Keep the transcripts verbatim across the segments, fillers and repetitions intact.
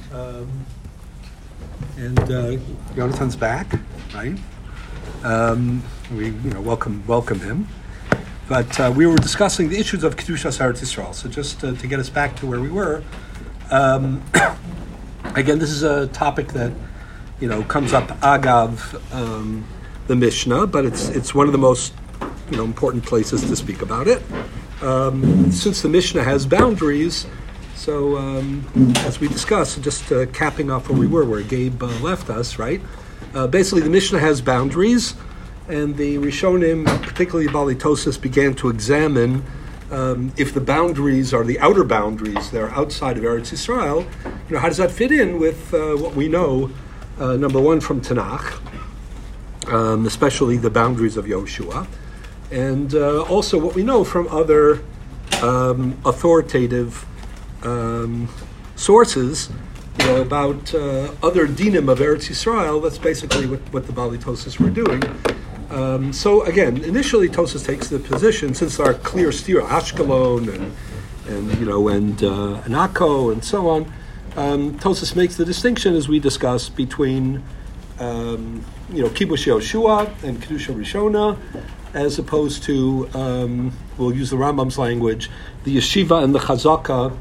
Um, and uh, Jonathan's back, right? Um, we, you know, welcome welcome him. But uh, we were discussing the issues of Kedushas Eretz Yisrael. So just uh, to get us back to where we were, um, again, this is a topic that, you know, comes up agav um, the Mishnah, but it's it's one of the most, you know, important places to speak about it. Um, since the Mishnah has boundaries, so um, as we discussed, just uh, capping off where we were, where Gabe uh, left us, right? Uh, basically, the Mishnah has boundaries, and the Rishonim, particularly Bali Tosas, began to examine um, if the boundaries are the outer boundaries, they're outside of Eretz Yisrael. You know, how does that fit in with uh, what we know? Uh, number one, from Tanakh, um, especially the boundaries of Yoshua. And uh, also what we know from other um, authoritative um, sources, you know, about uh, other dinim of Eretz Yisrael. That's basically what, what the Bali Tosas were doing. Um, so again, initially Tosas takes the position, since there are clear steer, Ashkelon and and you know and uh, and Akko and so on. Um, Tosas makes the distinction, as we discussed, between um, you know Kibush Yoshua and Kedusha Rishona, as opposed to, um, we'll use the Rambam's language, the yeshiva and the chazaka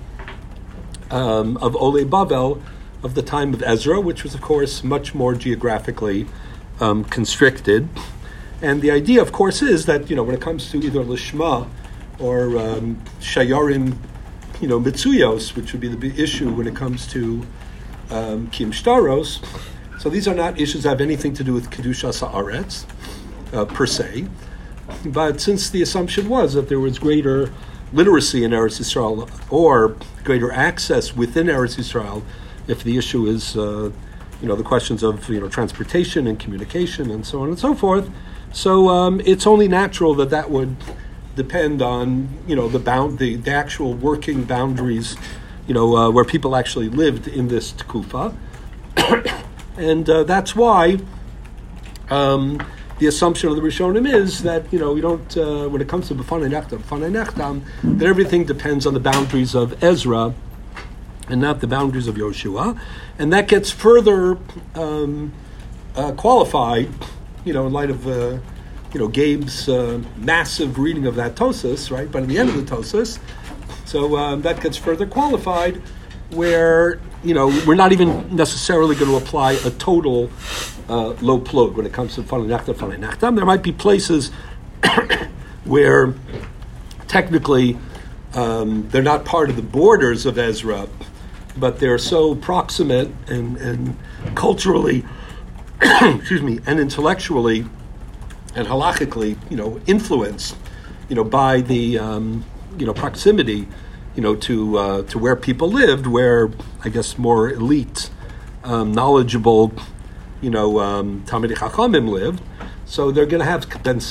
um, of Olei Bavel of the time of Ezra, which was, of course, much more geographically um, constricted. And the idea, of course, is that, you know, when it comes to either Lishma or um, Shayarim, you know, Mitsuyos, which would be the big issue when it comes to um, Kim Shtaros, so these are not issues that have anything to do with Kedushas Haaretz, uh, per se. But since the assumption was that there was greater literacy in Eretz Yisrael, or greater access within Eretz Yisrael, if the issue is, uh, you know, the questions of, you know, transportation and communication and so on and so forth, so um, it's only natural that that would depend on, you know, the bound, the, the actual working boundaries, you know, uh, where people actually lived in this Tekufa, and uh, that's why. Um, The assumption of the Rishonim is that, you know, we don't, uh, when it comes to B'fanei Nechtam, B'fanei Nechtam, that everything depends on the boundaries of Ezra and not the boundaries of Yoshua. And that gets further um, uh, qualified, you know, in light of, uh, you know, Gabe's uh, massive reading of that Tosas, right? But at the end of the Tosas, so um, that gets further qualified where, you know, we're not even necessarily going to apply a total uh, low plug when it comes to B'fanei Nechtam, B'fanei Nechtam. There might be places where technically um, they're not part of the borders of Ezra, but they're so proximate and, and culturally, excuse me, and intellectually and halachically, you know, influenced, you know, by the, um, you know, proximity, you know, to uh, to where people lived, where I guess more elite, um, knowledgeable, you know, um, Talmidei Chachamim lived. So they're going to have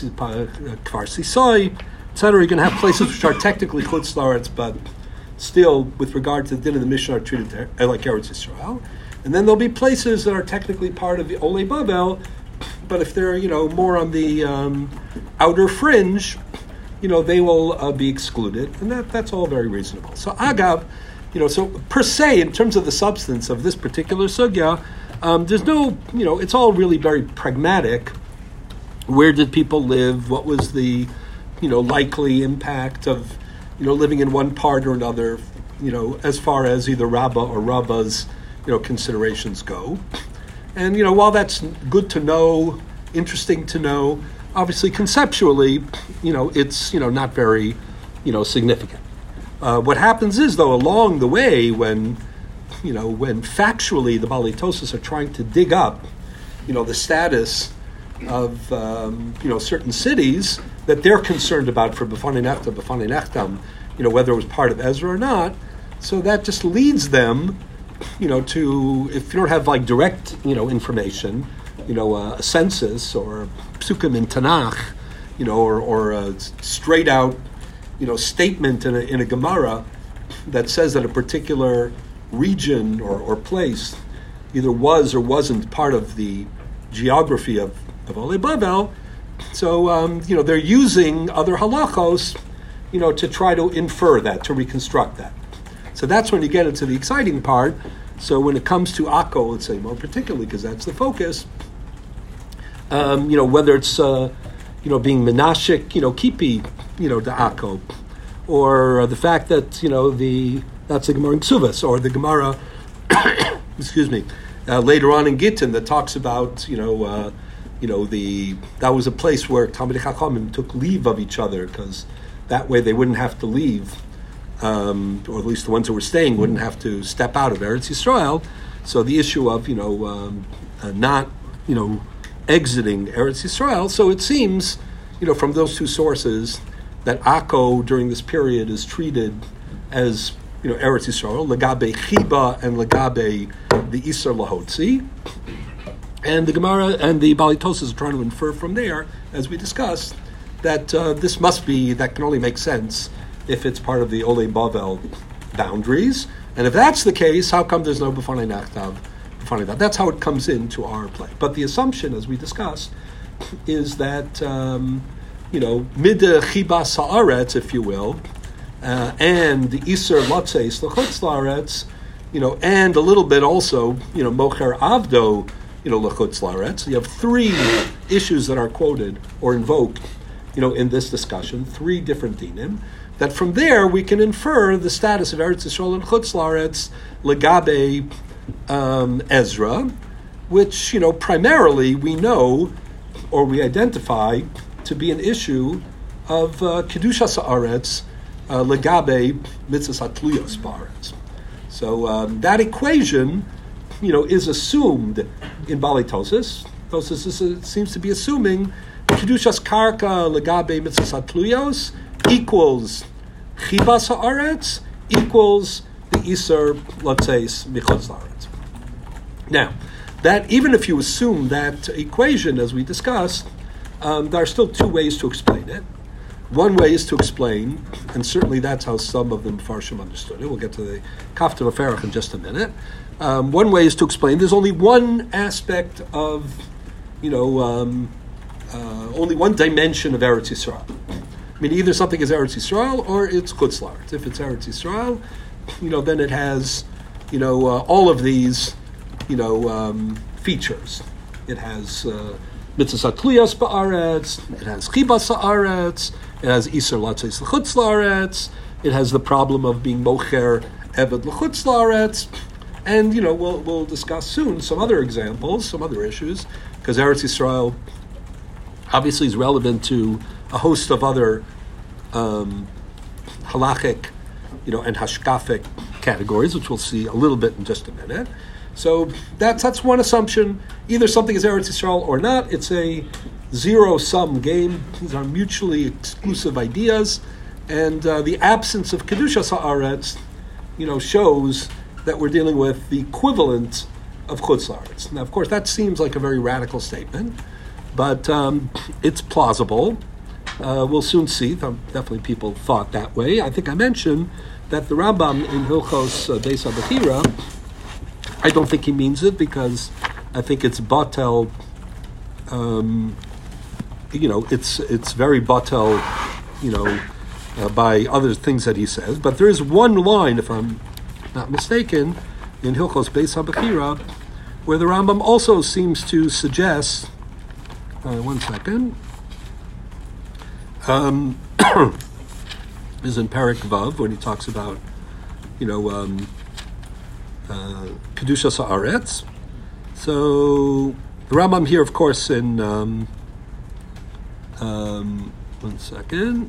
Kfar Sisai, et cetera. You're going to have places which are technically Chutz La'aretz, but still, with regard to the din of the Mishnah, are treated like Eretz Yisrael. And then there'll be places that are technically part of the Olei Bavel, but if they're, you know, more on the um, outer fringe, you know, they will uh, be excluded, and that, that's all very reasonable. So agav, you know, so per se, in terms of the substance of this particular sugya, um, there's no, you know, it's all really very pragmatic. Where did people live? What was the, you know, likely impact of, you know, living in one part or another, you know, as far as either Rabbah or Rabbah's, you know, considerations go. And, you know, while that's good to know, interesting to know, obviously, conceptually, you know, it's, you know, not very, you know, significant. Uh, what happens is, though, along the way, when, you know, when factually the Bali Tosas are trying to dig up, you know, the status of, um, you know, certain cities that they're concerned about for B'fanei Nechtam, B'fanei Nechtam, you know, whether it was part of Ezra or not, so that just leads them, you know, to, if you don't have, like, direct, you know, information, you know, uh, a census or psukim in Tanakh, you know, or, or a straight out, you know, statement in a, in a Gemara that says that a particular region or, or place either was or wasn't part of the geography of, of Olei Bavel. So, um, you know, they're using other halachos, you know, to try to infer that, to reconstruct that. So that's when you get into the exciting part, So when it comes to Akko, let's say more particularly, because that's the focus, um, you know, whether it's, uh, you know, being Menashik, you know, Kipi, you know, the Akko, or uh, the fact that, you know, the that's the Gemara in Ksuvas, or the Gemara, excuse me, uh, later on in Gittin that talks about, you know, uh, you know, the that was a place where Talmidei Chachamim took leave of each other, because that way they wouldn't have to leave, um, or at least the ones who were staying wouldn't have to step out of Eretz Yisrael. So the issue of, you know, um, uh, not, you know, exiting Eretz Yisrael. So it seems, you know, from those two sources that Akko during this period is treated as, you know, Eretz Yisrael, Legabe Chiba and Legabe the Isser Lahotzi. And the Gemara and the Bali Tosas are trying to infer from there, as we discussed, that uh, this must be, that can only make sense if it's part of the Olei Bavel boundaries. And if that's the case, how come there's no B'fanei Nachtav? B'fanei Dav? That's how it comes into our play. But the assumption, as we discussed, is that, um, you know, Mid Chiba Sa'aretz, if you will, uh, and the Isser Lotzeis L'chutz La'aretz, you know, and a little bit also, you know, Mocher Avdo, you know, L'chutz La'aretz. You have three issues that are quoted or invoked, you know, in this discussion, three different dinim, that from there we can infer the status of Eretz Yisrael and Chutz La'aretz Legabe um, Ezra, which, you know, primarily we know or we identify to be an issue of uh, Kedushas Haaretz uh, Legabe Mitzvahs HaTluyos Ba'aretz. So um, that equation, you know, is assumed in Bali Tosas. Tosas is, uh, seems to be assuming Kedushas Karka Legabe Mitzvahs HaTluyos equals Chibas Haaretz equals the Isser, let's say, Michutz La'aretz. Now, that even if you assume that equation, as we discussed, um, there are still two ways to explain it. One way is to explain, and certainly that's how some of the Mefarshim understood it. We'll get to the Kaftar Aferach in just a minute. Um, one way is to explain there's only one aspect of, you know, um, uh, only one dimension of Eretz Yisrael. I mean, either something is Eretz Yisrael or it's Chutz La'aretz. If it's Eretz Yisrael, you know, then it has, you know, uh, all of these, you know, um, features. It has uh, Mitzvahs HaTluyos Ba'aretz, it has Chibas Haaretz, it has Isser Latzeis L'chutz La'aretz, it has the problem of being Mocher Eved L'chutz La'aretz, and, you know, we'll we'll discuss soon some other examples, some other issues, because Eretz Yisrael obviously is relevant to a host of other um, halachic, you know, and hashkafic categories, which we'll see a little bit in just a minute. So that's that's one assumption. Either something is Eretz Yisrael or not. It's a zero-sum game. These are mutually exclusive ideas, and uh, the absence of Kedushas Haaretz, you know, shows that we're dealing with the equivalent of Chutz La'aretz. Now, of course, that seems like a very radical statement, but um, it's plausible. Uh, we'll soon see. Definitely people thought that way. I think I mentioned that the Rambam in Hilchos uh, Beis HaBechira, I don't think he means it, because I think it's batel, um, you know, it's it's very batel, you know, uh, by other things that he says. But there is one line, if I'm not mistaken, in Hilchos Beis HaBechira, where the Rambam also seems to suggest, uh, one second, um, is in Perek Vav, when he talks about, you know, um, uh, Kedushas Haaretz. So the Rambam here, of course, in um, um, one second,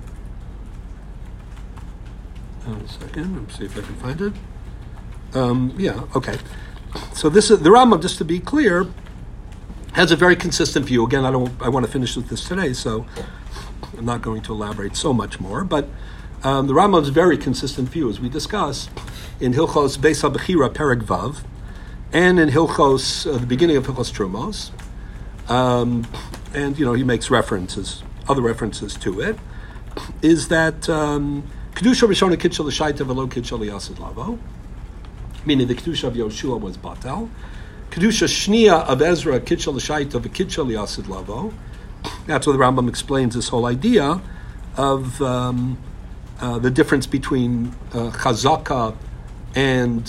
one second. Let's see if I can find it. Um, yeah, okay. So this is the Rambam. Just to be clear, has a very consistent view. Again, I don't. I want to finish with this today, so I'm not going to elaborate so much more. But um, the Rambam's very consistent view, as we discussed in Hilchos Beis HaBechira Perek Vav, and in Hilchos, uh, the beginning of Hilchos Trumos, um, and, you know, he makes references, other references to it, is that um, Kedusha Rishona Kitchel L'Shaita V'lo Kitchel L'Yasid Lavo, meaning the Kedusha of Yoshua was Batel. Kedusha Shnia of Ezra Kitchel L'Shaita V'Kitchel L'Yasid Lavo. That's where the Rambam explains this whole idea of um, uh, the difference between uh, Chazaka and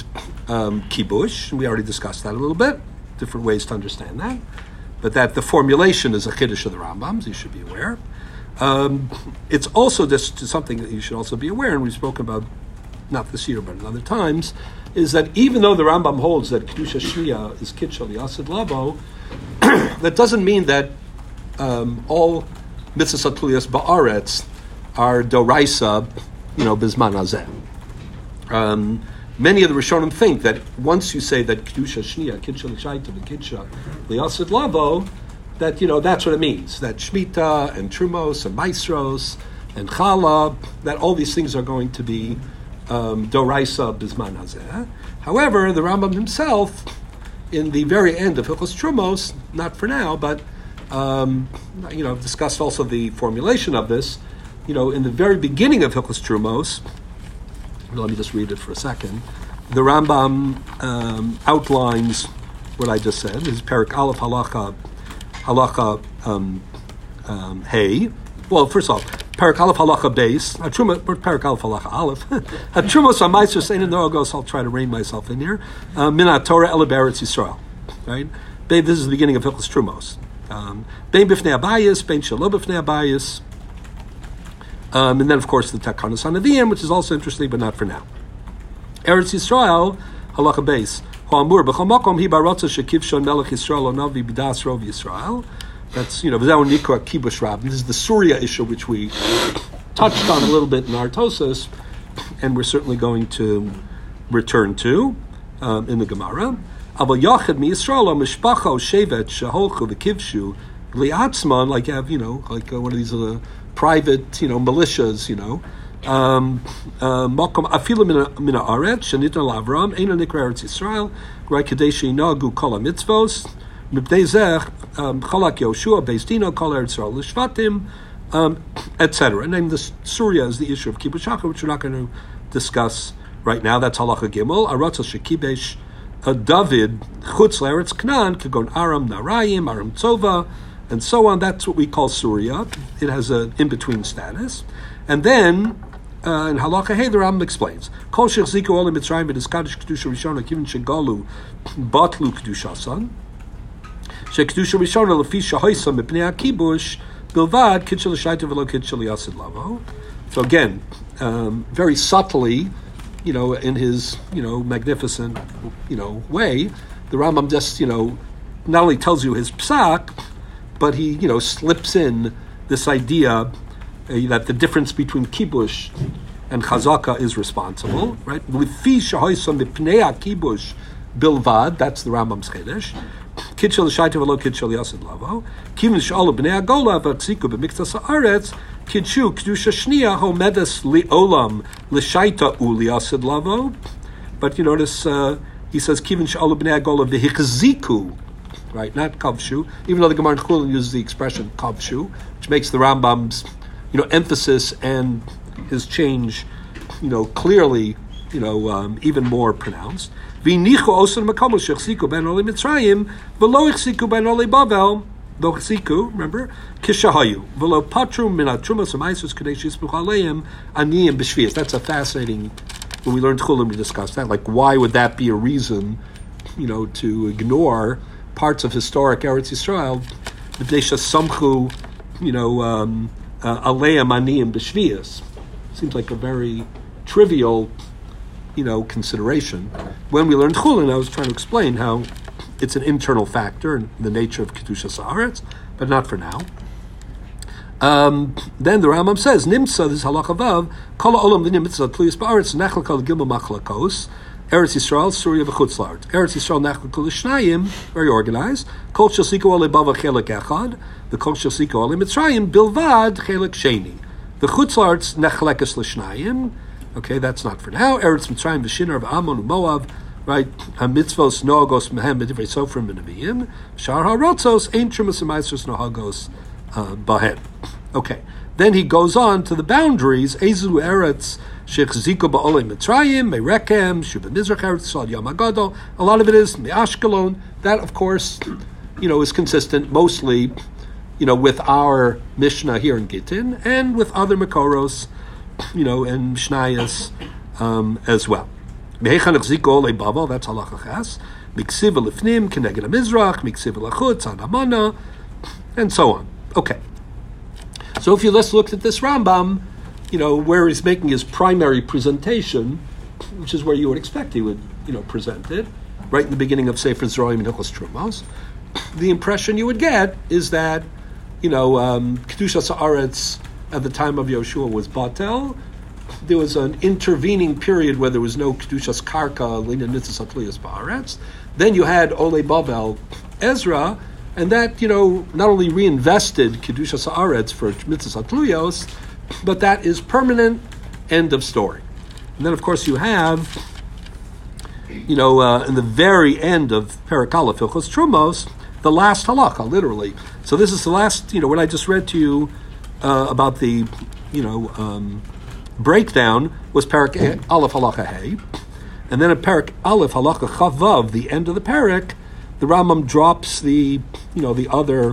um, kibush. We already discussed that a little bit. Different ways to understand that. But that the formulation is a chiddush of the Rambam's, you should be aware. Um, it's also just something that you should also be aware, and we've spoken about not this year but in other times, is that even though the Rambam holds that Kedusha Shniya is Kitchel Yasid Lavo, that doesn't mean that um, all mitzvahs atliyas ba'aretz are doraisa, you know, bizman hazeh. Um, many of the Rishonim think that once you say that Kedusha Shniya, Kitchel Shaita, Kitchel Yasid Lavo, that, you know, that's what it means. That Shemitah and Trumos and Maestros and Chala, that all these things are going to be um, Doraisa Bizman Hazeh. However, the Rambam himself, in the very end of Hilchos Trumos, not for now, but, um, you know, discussed also the formulation of this, you know, in the very beginning of Hilchos Trumos, let me just read it for a second, the Rambam um, outlines what I just said. This is Perik Aleph Halacha Halacha um, um, Hey. Well, first of all, Perik Aleph Halacha Beis. Truma, Perik Aleph Halacha Aleph. Trumos Amaisur Seina Noragos. I'll try to rein myself in here. Mina Torah Ele Beretz Yisrael. Right. This is the beginning of Hilchos Trumos. Bein Bifnei Abayis, Bein Shelo Bifnei Abayis, and then of course the Takanos Hanavim, which is also interesting, but not for now. Eretz Yisrael Halacha Beis. That's, you know, kibush rab. This is the Surya issue, which we touched on a little bit in our Tosas, and we're certainly going to return to um, in the Gemara. Like you have, you know, like uh, one of these uh, private, you know, militias, you know. Makom afilu mina aretz shenitna l'Avram eina nikra Eretz Yisrael right kadesh yinagu kol hamitzvos mipnei zeh chalak Yoshua beis dino kol Eretz Yisrael l'shvatim, et cetera. And then the Surya is the issue of kibush hacha, which we're not going to discuss right now. That's halacha gimel. Aratzah shekibesh David chutz l'Eretz Canaan kagon Aram Narayim Aram Tzova and so on. That's what we call Surya. It has an in-between status. And then, uh, in Halacha Hey, the Rambam explains, Kol shechziku olim mitzrayim v'diskadish kedusha rishona kivin shegalu batlu kedushasan shekedusha rishona lefi shahoisa mipnei hakibush bilvad kitchel l'shayta v'lo kitchel yasid lavo. So again, um, very subtly, you know, in his, you know, magnificent, you know, way, the Rambam just, you know, not only tells you his psak, but he, you know, slips in this idea Uh, that the difference between kibush and chazaka is responsible, right? With fi shahoisam mipnei kibush bilvad, that's the Rambam's chiddush. Kitchel l'shayta v'lo kitchel yasid lavo. Kivin sh'alu b'nei agola v'tziku b'miktas haaretz kidshu kedusha shniya homedes li'olam l'shayta u liyasid lavo. But you notice uh, he says kivin sh'alu b'nei agola v'hichziku. Right, not kavshu, even though the Gemara in Chulin uses the expression kavshu, which makes the Rambam's, you know, emphasis and his change, you know, clearly, you know, um, even more pronounced. V'nichu osan makamol shechziku ben oli Mitzrayim v'lo ichziku ben oli Bavel v'lo ichziku, remember, kishahayu v'lo patru min hatrumas ha'maisos kadei sheyismuch aleim aniyim b'shvius. That's a fascinating, when we learned Chulim, we discussed that. Like, why would that be a reason, you know, to ignore parts of historic Eretz Yisrael, b'dei shesamchu, you know, um, Aleim Aniyim B'Shvius. Seems like a very trivial, you know, consideration. When we learned Chulin, I was trying to explain how it's an internal factor in the nature of Kedushas Haaretz, but not for now. Um, then the Rambam says, Nimsa, this halacha vav, Kol ha'olam v'nim mitzvah tluyas ba'aretz, nachal kol gimel machlakos, Eretz Yisrael, Surya v'chutz la'aretz. Eretz Yisrael nachal kol l'shnayim, very organized. Kol shasiku ale bava chelek echad, the Kol shasiku ale Mitzrayim, bilvad chelek sheni. The chutz la'aretz nechlekes l'shnayim. Okay, that's not for now. Eretz Mitzrayim v'shinar v'amon u'moav, right? Ha-mitzvos noagos mehem b'divrei sofrim v'neviyim. Shar ha'rotzos, ein trumas ha'maisros noagos bahem. Okay, then he goes on to the boundaries. Ezu Eretz shechziku ba'olei Mitzrayim, me'rekem, shuva mizrach Eretz Yisrael Yom HaGadol. A lot of it is me'ashkelon. That, of course, you know, is consistent mostly, you know, with our Mishnah here in Gittin and with other Makoros, you know, and Mishnayos um, as well. Mehechan Echziko Ole Bavel, that's halacha ches. Miksiv Lifnim, Keneged Mizrach, Miksiv Lachutz, Anamana, and so on. Okay. So if you let's look at this Rambam, you know, where he's making his primary presentation, which is where you would expect he would, you know, present it, right in the beginning of Sefer Zroim and Hilchos Trumos, the impression you would get is that, you know, um, Kedushas Haaretz at the time of Yoshua was Batel. There was an intervening period where there was no Kedushas Karka, Lina Nitzas Atliyas Ba'aretz. Then you had Ole Bavel, Ezra, and that, you know, not only reinvested Kedushas Haaretz for Mitzvahs Atluyos, but that is permanent, end of story. And then, of course, you have, you know, uh, in the very end of Perek Aleph, Hilchos Trumos, the last halakha, literally. So this is the last, you know, what I just read to you uh, about the, you know, um, breakdown was Perek Aleph Halacha Hey. And then at Perek Aleph Halacha Chavav, the end of the Perek, the Rambam drops the, you know, the other,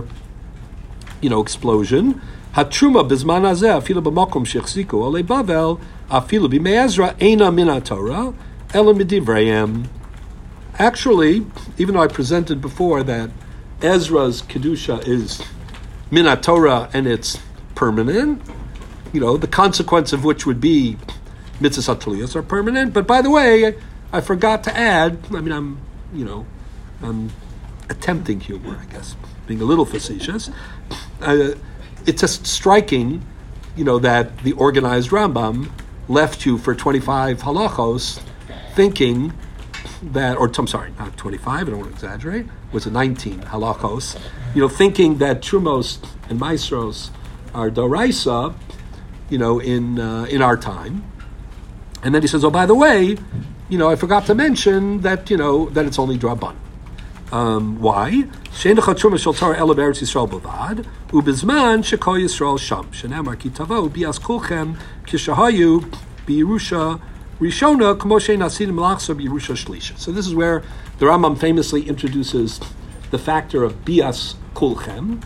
you know, explosion. Hatruma bizman hazeh afilu b'makom shechziku olei Bavel afilu b'mei Ezra eina min Torah ela midivreim. Actually, even though I presented before that Ezra's kedusha is min Torah and it's permanent, you know, the consequence of which would be mitzvahs atliyos are permanent. But by the way, I forgot to add. I mean, I'm, you know, I'm attempting humor, I guess, being a little facetious. Uh, it's just striking, you know, that the organized Rambam left you for twenty-five halachos, thinking that, or I'm sorry, not twenty-five. I don't want to exaggerate. Was it nineteen halachos? You know, thinking that Trumos and Maestros are doraisa, you know, in uh, in our time. And then he says, oh, by the way, you know, I forgot to mention that, you know, that it's only draban. Um, why? Shein lecha truma shel Torah ela b'Eretz Yisrael b'vad, u'bizman shekol Yisrael sham. Shenemar ki tavo bias kulchem kishahayu b'Yerusha Rishona k'mo shein asidim l'achsa b'Yerusha Shlisha. So this is where the Rambam famously introduces the factor of bias kulchem.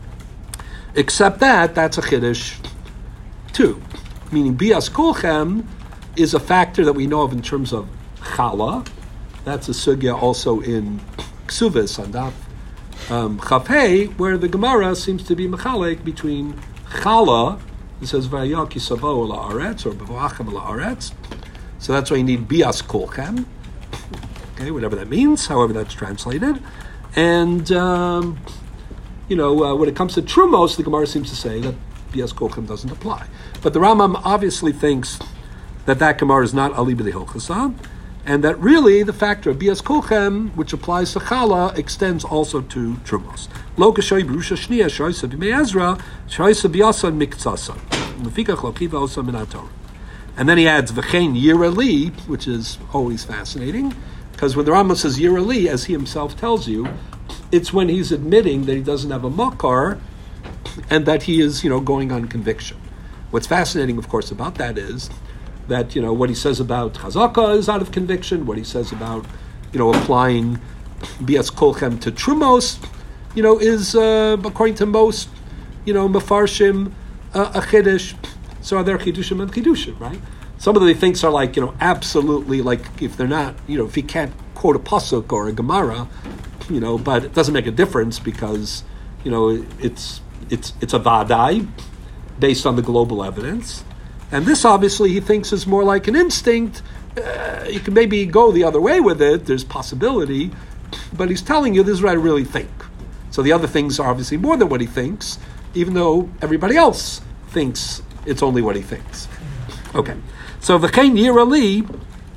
Except that that's a chiddush too, meaning bias kulchem is a factor that we know of in terms of chala. That's a sugya also in Ksuvis on Daf um, Chafei, where the Gemara seems to be mechalek between chala. It says vayaki savo la'aretz or b'vachem la'aretz. So that's why you need bias kolchem. Okay, whatever that means, however that's translated. And um, you know, uh, when it comes to trumos, the Gemara seems to say that bias kolchem doesn't apply. But the Rambam obviously thinks that that Gemara is not ali b'dei hilchasa, and that really the factor of bias kolchem, which applies to chala, extends also to trumos. Lo kashoy b'rusha shniya shoysa b'mei Ezra shoysa b'yasa miktsasa lefikach lo kiva osa min haTorah. And then he adds v'chein yirali, which is always fascinating, because when the Rambam says yirali, as he himself tells you, it's when he's admitting that he doesn't have a makar and that he is, you know, going on conviction. What's fascinating, of course, about that is that, you know, what he says about chazaka is out of conviction. What he says about, you know, applying bias kolchem to trumos, you know, is uh, according to most, you know, mefarshim uh, a chiddush. So are there chidushim and chidushim, right? Some of the things are like, you know, absolutely like if they're not, you know, if he can't quote a pasuk or a gemara, you know, but it doesn't make a difference because, you know, it's it's it's a vadai based on the global evidence. And this, obviously, he thinks is more like an instinct. Uh, you can maybe go the other way with it. There's possibility. But he's telling you this is what I really think. So the other things are obviously more than what he thinks, even though everybody else thinks it's only what he thinks. Okay. So v'chein yirali,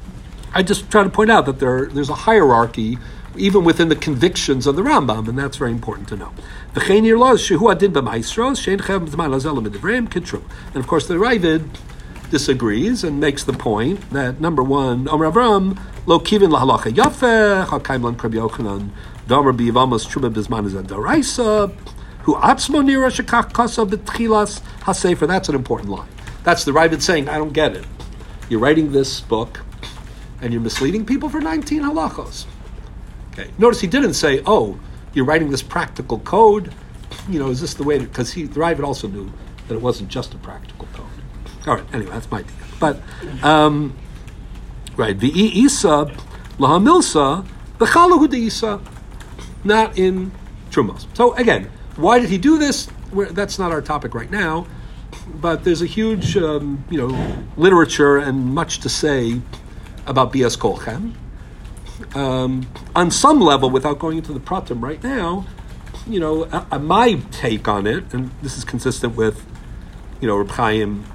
I just try to point out that there there's a hierarchy even within the convictions of the Rambam, and that's very important to know. V'chein yirala shehu adin b'maestros shein chem zman lazel midivreim kitru. And of course the Ravid disagrees and makes the point that number one, Omer Avram lo kivin lahalacha yafeh hakaim lan Rabbi Yochanan damer b'yivamos truma b'zman is daraisa hu atzmo nira shekach kasa b'tchilas hasefer. That's an important line. That's the Ravid saying, I don't get it. You're writing this book and you're misleading people for nineteen halachos. Okay. Notice he didn't say, oh, you're writing this practical code. You know, is this the way to, because he, the Ravid also knew that it wasn't just a practical code. All right, anyway, that's my deal. But, um, right? V'i isa lahamilsa v'chalahu deisa, not in trumos. So again, why did he do this? We're, that's not our topic right now, but there's a huge, um, you know, literature and much to say about Bias Kolchem. Um, on some level, without going into the pratim right now, you know, uh, my take on it, and this is consistent with, you know, Reb Chaim.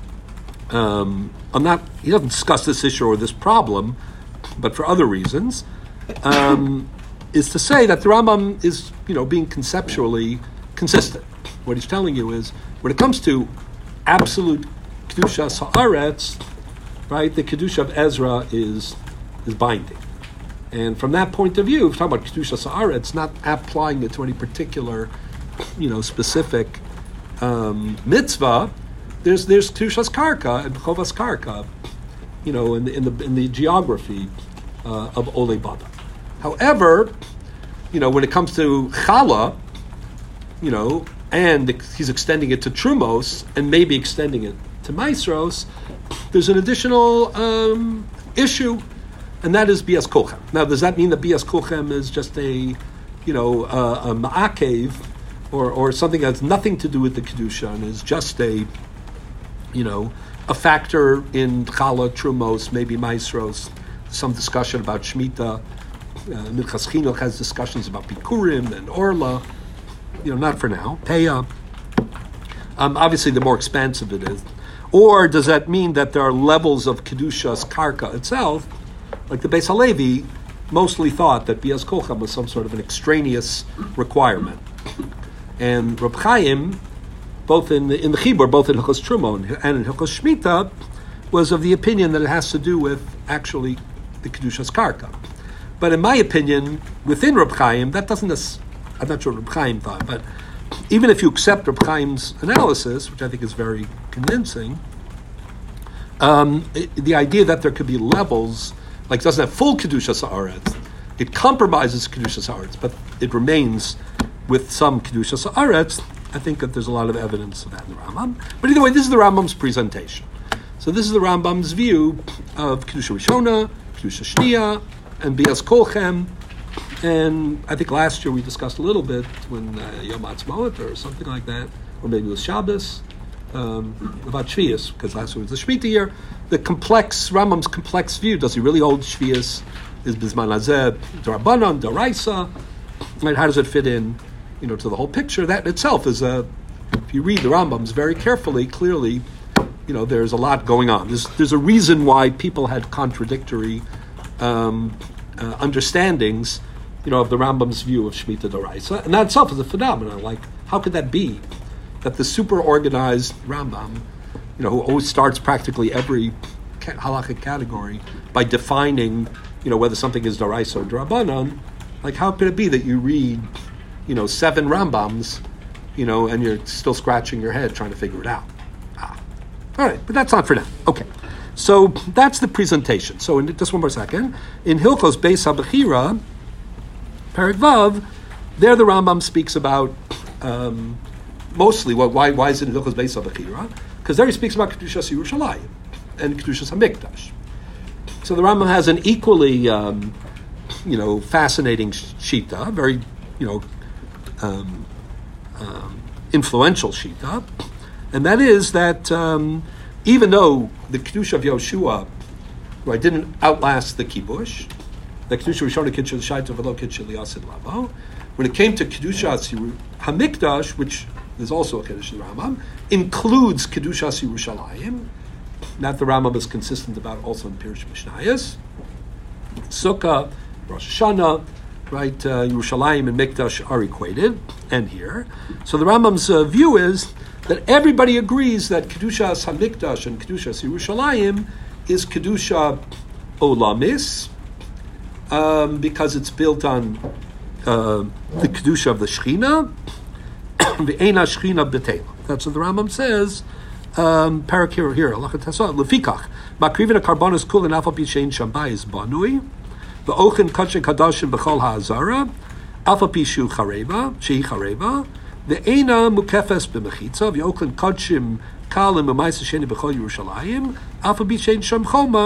Um, I'm not. He doesn't discuss this issue or this problem, but for other reasons, um, is to say that the Rambam is, you know, being conceptually consistent. What he's telling you is, when it comes to absolute kedusha haaretz, right, the kedusha of Ezra is is binding, and from that point of view, if we're talking about kedusha haaretz, not applying it to any particular, you know, specific um, mitzvah. There's there's kedushas karka and chovas karka, you know, in the in the in the geography uh, of Ole Baba. However, you know, when it comes to chala, you know, and he's extending it to trumos and maybe extending it to maasros, there's an additional um, issue, and that is bias kolchem. Now, does that mean that bias kolchem is just a, you know, uh, a ma'akev, or or something that has nothing to do with the kedusha and is just a, you know, a factor in chala, trumos, maybe maasros? Some discussion about shmita. Uh, Minchas Chinuch has discussions about bikurim and orla. You know, not for now. Peah. Um, obviously, the more expansive it is. Or does that mean that there are levels of Kedushas Karka itself? Like the Beis Halevi mostly thought that Bias Kolchem was some sort of an extraneous requirement. And Reb Chaim, both in the, in the Chibur, both in Hilchos Truma and in Hilchos Shmita, was of the opinion that it has to do with actually the Kedushas Karka. But in my opinion, within Reb Chaim, that doesn't necessarily, I'm not sure what Reb Chaim thought, but even if you accept Reb Chaim's analysis, which I think is very convincing, um, it, the idea that there could be levels, like it doesn't have full Kedushas Haaretz, it compromises Kedushas Haaretz, but it remains with some Kedushas Haaretz. I think that there's a lot of evidence of that in the Rambam. But either way, this is the Rambam's presentation. So this is the Rambam's view of Kedusha Rishona, Kedusha Shniya, and Bias Kolchem. And I think last year we discussed a little bit when uh, Yom Ha'atzmaut or something like that, or maybe it was Shabbos, um, about Shvius, because last year was the Shemitah year. The complex, Rambam's complex view, does he really hold Shvius? Is Bizman Hazeh D'Rabbanan, D'Oraisa? Right? How does it fit in, you know, to the whole picture? That in itself is a, if you read the Rambams very carefully, clearly, you know, there's a lot going on. There's, there's a reason why people had contradictory um, uh, understandings, you know, of the Rambam's view of Shemitah D'Oraisa, and that itself is a phenomenon. Like, how could that be? That the super organized Rambam, you know, who always starts practically every halakhic category by defining, you know, whether something is D'Oraisa or D'Rabbanan, like, how could it be that you read, you know, seven Rambams, you know, and you're still scratching your head trying to figure it out? Ah. All right, but that's not for now. Okay. So that's the presentation. So in just one more second. In Hilchos Beis HaBechira, Perek Vav, there the Rambam speaks about um, mostly what why why is it in Hilchos Beis HaBechira? Because there he speaks about Kedushas Yerushalayim and Kedushas HaMikdash. So the Rambam has an equally um, you know fascinating shita, very you know um, um, influential shita, and that is that um, even though the Kedusha of Yoshua, right, didn't outlast the Kibush, the Kedusha Rishona Kedusha Shaita V'lo Kedusha Liyasid Lavo, when it came to Kedusha HaMikdash, which is also a Kedusha Rambam, includes Kedusha Yerushalayim, that the Rambam is consistent about also in Pirush Mishnayos, Sukkah, Rosh Hashanah, right, uh, Yerushalayim and Mikdash are equated, and here. So the Rambam's uh, view is that everybody agrees that Kedusha HaMikdash and Kedusha Yerushalayim is Kedusha Olamis, um, because it's built on uh, the Kedusha of the Shechina, the Eina Shechina B'Teila. That's what the Rambam says. Um, Parak here, here, Lefikach, Makrivin HaKarbonos Kulin Alpha Pishein Shambayis Banui, the Ochin Kachin Kadashim B'Chol HaAzara, Alpha Pishu Chareva, Shehi Chareva, the Eina Mukefes B'Mechitza, V'Ochin Kachin Kalim B'Maisa Sheni B'Chol Yerushalayim, Alpha Pishein Sham Choma,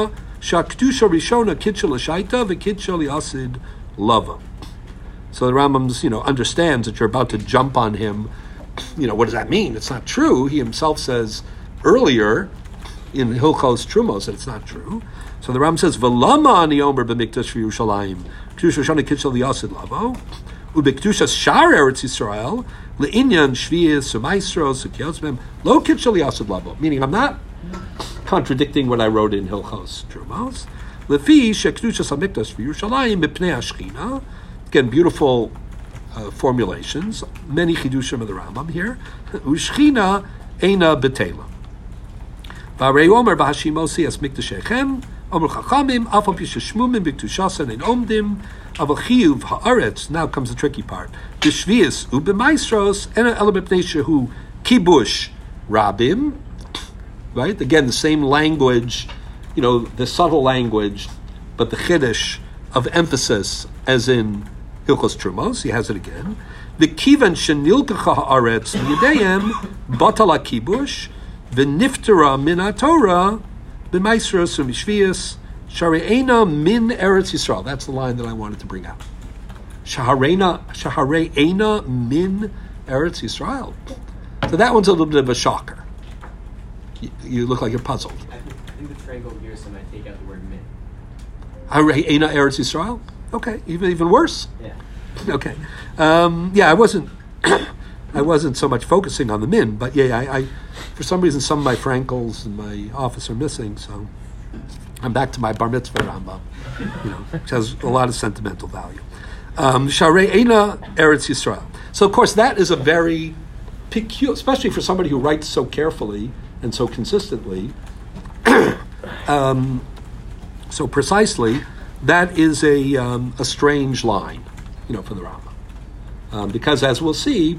Shaktusha Rishona Kitchel Shaita Vikitchel Yasid Lava. So the Rambam, you know, understands that you're about to jump on him. You know, what does that mean? It's not true. He himself says earlier in Hilchos Trumos that it's not true. So the Rambam says, V'lama ani omer b'mikdash v'Yerushalayim Kedusha Shana Kitchel Yasid Lavo u'b'kedusha Shar Eretz Yisrael le'inyan Shvius u'Maisros u'Kiyosmem lo Kitchel Yasid Lavo. Meaning, I'm not contradicting what I wrote in Hilchos Trumos. Lefi shekedusha samikdash v'Yerushalayim mipnei Ashchina. Again, beautiful uh, formulations. Many chidushim of the Rambam here. Ushchina eina betela. V'arei omer b'hashimosi es mikdashechem. Omer chachamim afal pi sheshmumim b'kedushasen ein omdim. Aval chiyuv haaretz. Now comes the tricky part. B'shvius u'b'maisros ena ela b'pnei shehu kibush rabim. Right? Again, the same language. You know, the subtle language, but the chiddush of emphasis, as in Hilchos Trumos, he has it again. The kivan shenilkacha haaretz yedayim batala kibush v'niftera min haTorah b'maisros u'mishvius shareina min Eretz Yisrael. That's the line that I wanted to bring out. Shahareina shahareina min Eretz Yisrael. So that one's a little bit of a shocker. You, you look like you're puzzled. I think, I think the triangle here, so I might take out the word min. Hareina Eretz Yisrael. Okay, even even worse. Yeah. Okay, um, yeah, I wasn't, I wasn't so much focusing on the min, but yeah, I, I, for some reason, some of my Frankels in my office are missing, so I'm back to my Bar Mitzvah Rambam, you know, which has a lot of sentimental value. Sharei Eina Eretz Yisrael. So of course that is a very peculiar, especially for somebody who writes so carefully and so consistently, um, so precisely. That is a um, a strange line, you know, for the Rambam, um, because as we'll see,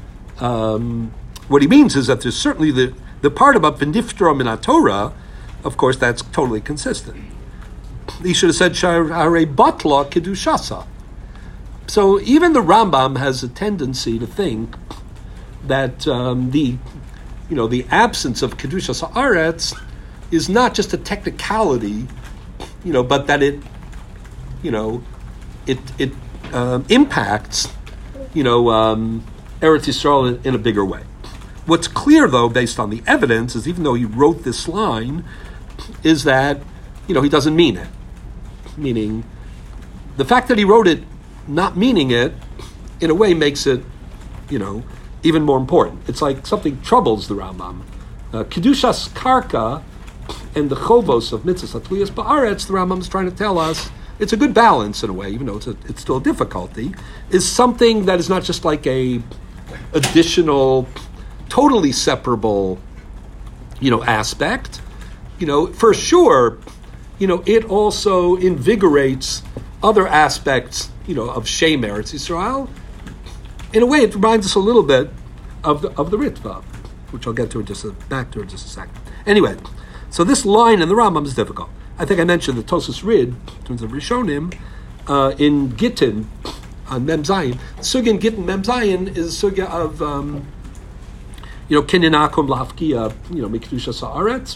um, what he means is that there's certainly the, the part about v'niftera min haTorah, of course, that's totally consistent. He should have said Shaharei batla kedushasa. So even the Rambam has a tendency to think that um, the you know the absence of kedushas haaretz is not just a technicality, you know, but that it you know, it it um, impacts, you know, um, Eretz Yisrael in, in a bigger way. What's clear, though, based on the evidence, is even though he wrote this line, is that, you know, he doesn't mean it. Meaning, the fact that he wrote it not meaning it, in a way, makes it, you know, even more important. It's like something troubles the Rambam. Uh, Kedushas Karka and the Chovos of Mitzvahs Atliyas Ba'aretz, the Rambam is trying to tell us, it's a good balance in a way, even though it's a, it's still a difficulty, is something that is not just like a additional, totally separable, you know, aspect. You know, for sure, you know, it also invigorates other aspects, you know, of Shem Eretz Yisrael. In a way, it reminds us a little bit of the of the Ritva, which I'll get to in just a, back to in just a second. Anyway, so this line in the Rambam is difficult. I think I mentioned the Tosas Rid, in terms of Rishonim, uh, in Gittin, on Mem Zayin. Sugya in Gittin Mem Zayin is sugya of, um, you know, Kinyan Akum Lahafkia, you know, Mikdusha Sa'aretz.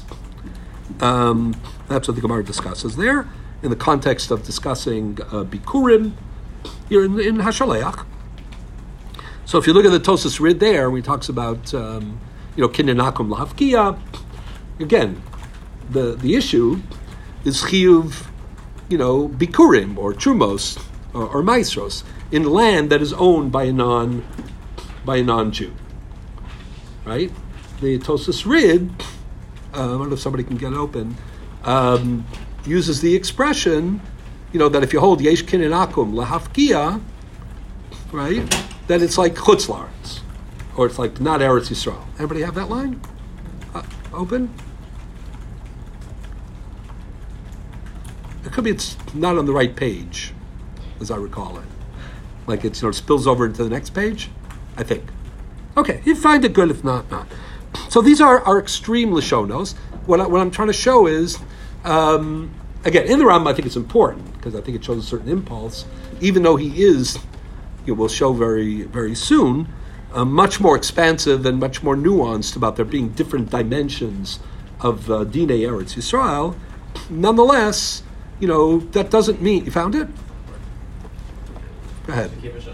Um, that's what the Gemara discusses there, in the context of discussing uh, Bikurim, here in, in Hashaleach. So if you look at the Tosas Rid there, where he talks about, um, you know, Kinyan Akum Lahafkia, again, the, the issue is chiyuv, you know, bikurim or trumos or, or maisros in land that is owned by a non by a non-Jew, right? The Tosas Rid, uh, I don't know if somebody can get it open, um, uses the expression, you know, that if you hold yesh kinyan akum lahafkia, right, that it's like chutz la'aretz, or it's like not Eretz Yisrael. Everybody have that line uh, open? It could be it's not on the right page, as I recall it. Like it's, you know, it spills over into the next page, I think. Okay, you find it good, if not, not. So these are our extreme Lashonos. What, I, what I'm trying to show is, um, again, in the Rambam, I think it's important, because I think it shows a certain impulse, even though he is, you know, we'll show very, very soon, uh, much more expansive and much more nuanced about there being different dimensions of uh, Dinei Eretz Yisrael. nonetheless, you know, that doesn't mean you found it. Go ahead.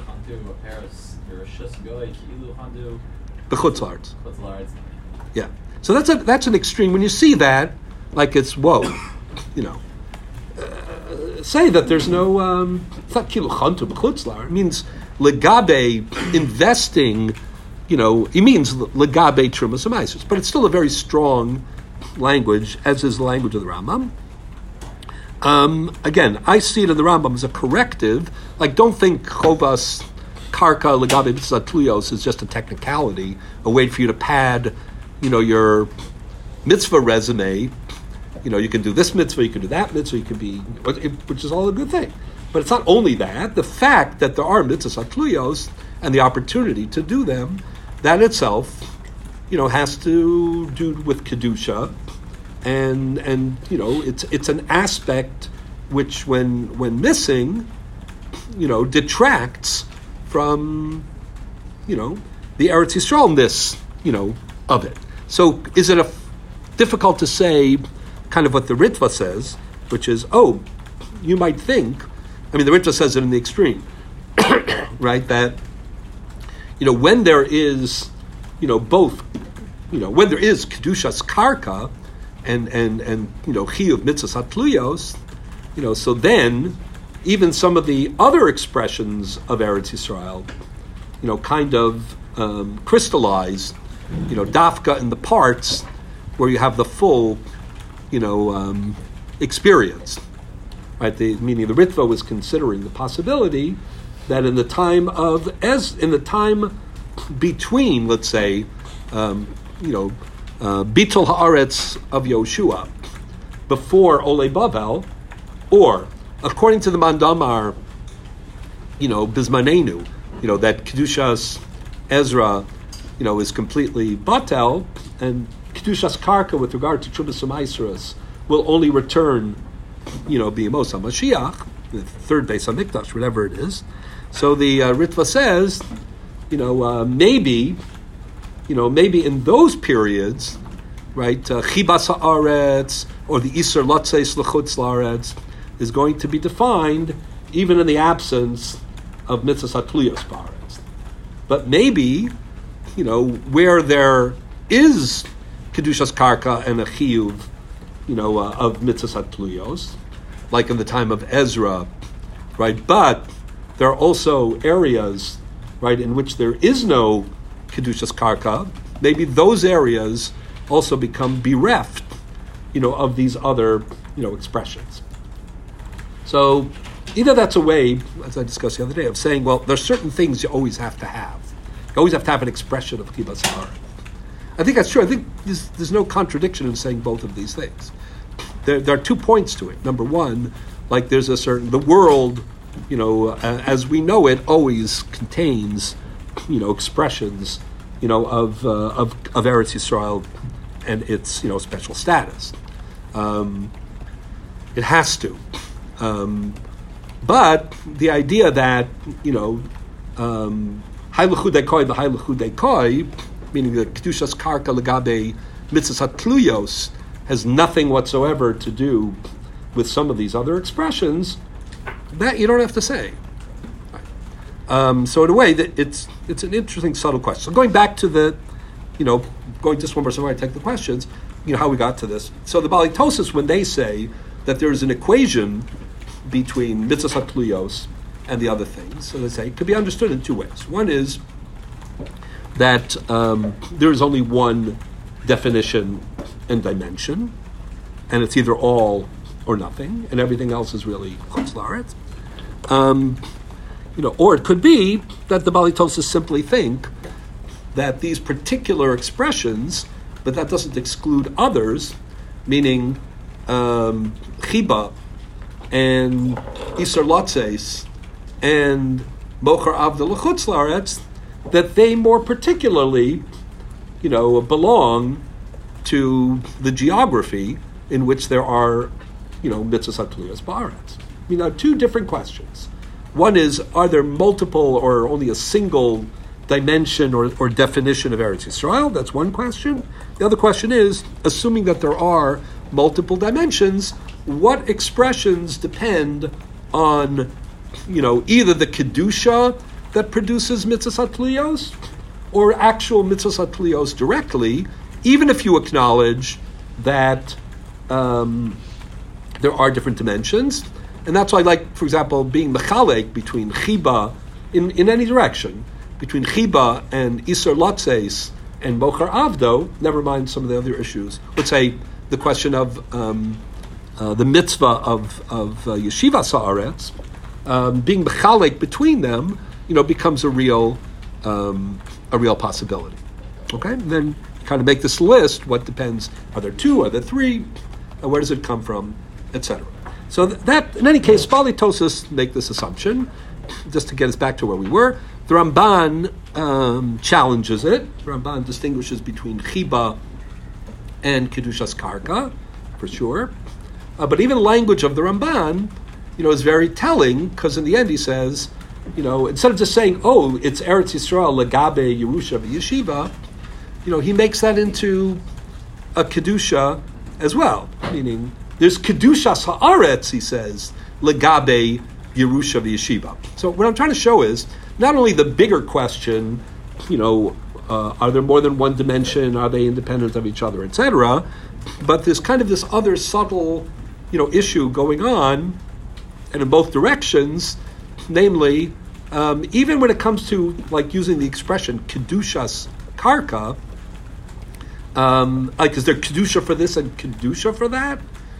B'chutz la'aretz. Yeah. So that's a that's an extreme. When you see that, like it's whoa, you know. Uh, say that there's no. Um, it's not kilu chantu b'chutz la'aretz. It means legabe investing. You know, it means legabe trumas amaisus, but it's still a very strong language, as is the language of the Rambam. Um, again, I see it in the Rambam as a corrective. Like, don't think chovas karka legabe mitzvah tluyos is just a technicality, a way for you to pad, you know, your mitzvah resume. You know, you can do this mitzvah, you can do that mitzvah, you can be, which is all a good thing. But it's not only that. The fact that there are mitzvahs tluyos and the opportunity to do them, that itself, you know, has to do with kedusha. And and you know it's it's an aspect which when when missing, you know, detracts from, you know, the Eretz Yisraelness, you know, of it. So is it a difficult to say, kind of what the Ritva says, which is, oh, you might think, I mean the Ritva says it in the extreme, right? That, you know, when there is, you know, both, you know, when there is kedushas karka. And and and you know, chiyuv mitzvahs hatluyos, you know, so then even some of the other expressions of Eretz Yisrael, you know, kind of um, crystallize, you know, dafka in the parts where you have the full, you know, um, experience, right? The, meaning the Ritva was considering the possibility that in the time of as in the time between, let's say, um, you know. Uh, Bitul Haaretz of Yoshua, before Ole Bavel, or according to the Mandamar, you know, Bismanenu, you know, that Kedushas Ezra, you know, is completely batel, and Kedushas Karka with regard to Trumas Umaisras will only return, you know, B'Yemos HaMashiach, the third Beis HaMikdash, whatever it is. So the uh, Ritva says, you know, uh, maybe. You know, maybe in those periods, right, chibas uh, haaretz or the iser lotzeis lechutz laaretz is going to be defined even in the absence of mitzvahs hatluyos baaretz. But maybe, you know, where there is kedushas karka and a chiyuv, you know, uh, of mitzvahs hatluyos, like in the time of Ezra, right? But there are also areas, right, in which there is no Kedushas Karka, maybe those areas also become bereft, you know, of these other, you know, expressions. So either that's a way, as I discussed the other day, of saying, well, there's certain things you always have to have. You always have to have an expression of Kibbutz Haaretz. I think that's true. I think there's, there's no contradiction in saying both of these things. There, there are two points to it. Number one, like there's a certain, the world, you know, uh, as we know it, always contains, you know, expressions, you know, of uh, of of Eretz Yisrael and its, you know, special status. Um, it has to, um, but the idea that, you know, Hailuchu Dekoi the Hailuchu Dekoi, meaning the Kedushas Karka Legabe Mitzvahs Hatluyos, has nothing whatsoever to do with some of these other expressions. That you don't have to say. Um, so in a way, that it's it's an interesting, subtle question. So going back to the, you know, going just one more somewhere, I take the questions, you know, how we got to this. So the Balitosis, when they say that there is an equation between mitzvahs hatluyos and the other things, so they say it could be understood in two ways. One is that um, there is only one definition and dimension, and it's either all or nothing, and everything else is really chutz la'aretz. Um, You know, or it could be that the Balitosis simply think that these particular expressions, but that doesn't exclude others, meaning um, chiba and iser lotzeis and mocher avda l'chutz la'aretz, that they more particularly, you know, belong to the geography in which there are, you know, mitzvahs hatluyos ba'aretz. I mean, there are two different questions. One is, are there multiple or only a single dimension or, or definition of Eretz Yisrael? That's one question. The other question is, assuming that there are multiple dimensions, what expressions depend on, you know, either the kedusha that produces mitzvahs hatliyos or actual mitzvahs hatliyos directly, even if you acknowledge that um, there are different dimensions. And that's why, like, for example, being mechalek between chiba in, in any direction, between chiba and isur latzes and mochar avdo, never mind some of the other issues. Let's say the question of um, uh, the mitzvah of, of uh, yeshiva sa'aretz, um, being mechalek between them, you know, becomes a real um, a real possibility. Okay, and then you kind of make this list. What depends? Are there two? Are there three? Uh, where does it come from? et cetera. So th- that, in any case, Bali Tosas make this assumption, just to get us back to where we were. The Ramban um, challenges it. The Ramban distinguishes between chiba and kedushas karka, for sure. Uh, but even the language of the Ramban, you know, is very telling, because in the end he says, you know, instead of just saying, oh, it's Eretz Yisrael, Legabe, Yerusha, Yeshiva, you know, he makes that into a kedusha as well, meaning there's kedushas haaretz, he says, Legabe, Yerusha, Yeshiva. So what I'm trying to show is not only the bigger question, you know, uh, are there more than one dimension, are they independent of each other, et cetera, but there's kind of this other subtle, you know, issue going on, and in both directions. Namely, um, even when it comes to like using the expression kedushas karka, um, like is there kedusha for this and kedusha for that?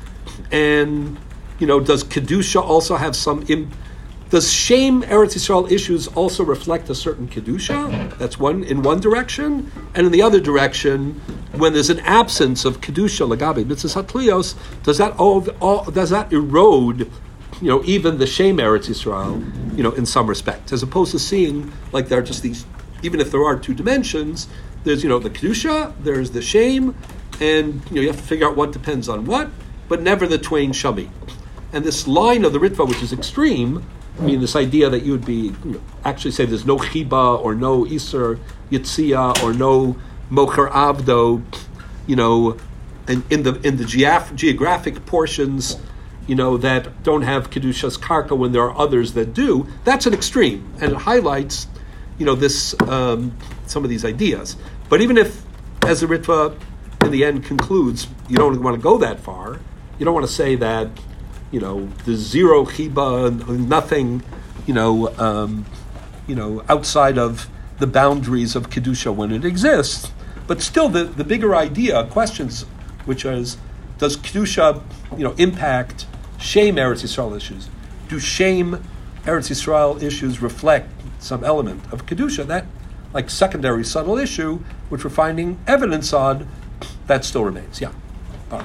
And you know, does kedusha also have some? Im- does shame Eretz Yisrael issues also reflect a certain kedusha? That's one in one direction, and in the other direction, when there's an absence of kedusha legabe mitzvahs hatliyos, does that all, all does that erode? You know, even the shame Eretz Yisrael, you know, in some respect, as opposed to seeing like there are just these, even if there are two dimensions, there's, you know, the kedusha, there's the shame, and, you know, you have to figure out what depends on what, but never the twain shall meet. And this line of the Ritva, which is extreme, I mean, this idea that you would be, you know, actually say there's no chiba or no iser yitzia or no mocher avdo, you know, and in the in the geof- geographic portions, you know, that don't have kedushas karka when there are others that do. That's an extreme, and it highlights, you know, this um, some of these ideas. But even if, as the Ritva in the end concludes, you don't want to go that far. You don't want to say that, you know, the zero chiba, nothing, you know, um, you know, outside of the boundaries of kedusha when it exists. But still, the, the bigger idea questions, which is, does kedusha, you know, impact shame Eretz Yisrael issues? Do shame Eretz Yisrael issues reflect some element of kedusha? That, like secondary subtle issue, which we're finding evidence on, that still remains. Yeah. Baruch.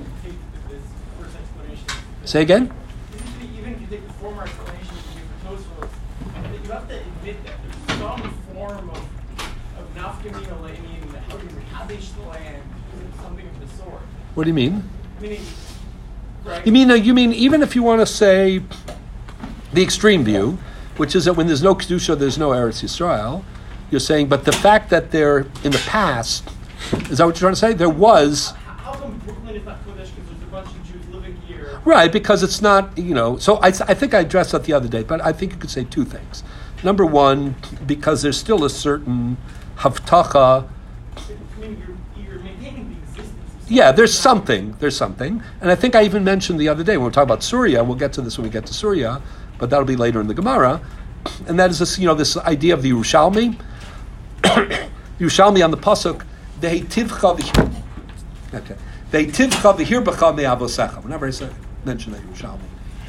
Say again? Even if you take the former explanation you give for Tosfos, you have to admit that there's some form of of nafkamina meaning that how do you rehabilitate the land, something of the sort. What do you mean? Meaning, right? You mean uh, you mean even if you want to say the extreme view, which is that when there's no kedusha, there's no Eretz Yisrael. You're saying, but the fact that there in the past, is that what you're trying to say? There was. How come Brooklyn is not Kodesh because there's a bunch of Jews living here? Right, because it's not, you know, so I, I think I addressed that the other day, but I think you could say two things. Number one, because there's still a certain havtacha. I mean, you're, you're maintaining the existence of Yeah, there's something, there's something. And I think I even mentioned the other day, when we talk about Surya, we'll get to this when we get to Surya, but that'll be later in the Gemara, and that is this, you know, this idea of the Yerushalmi. Yerushalmi on the Pasuk, they tivcha v'hir. Okay. They tivcha v'hir b'cha me'avosecha. Whenever I say, mention that Yerushalmi.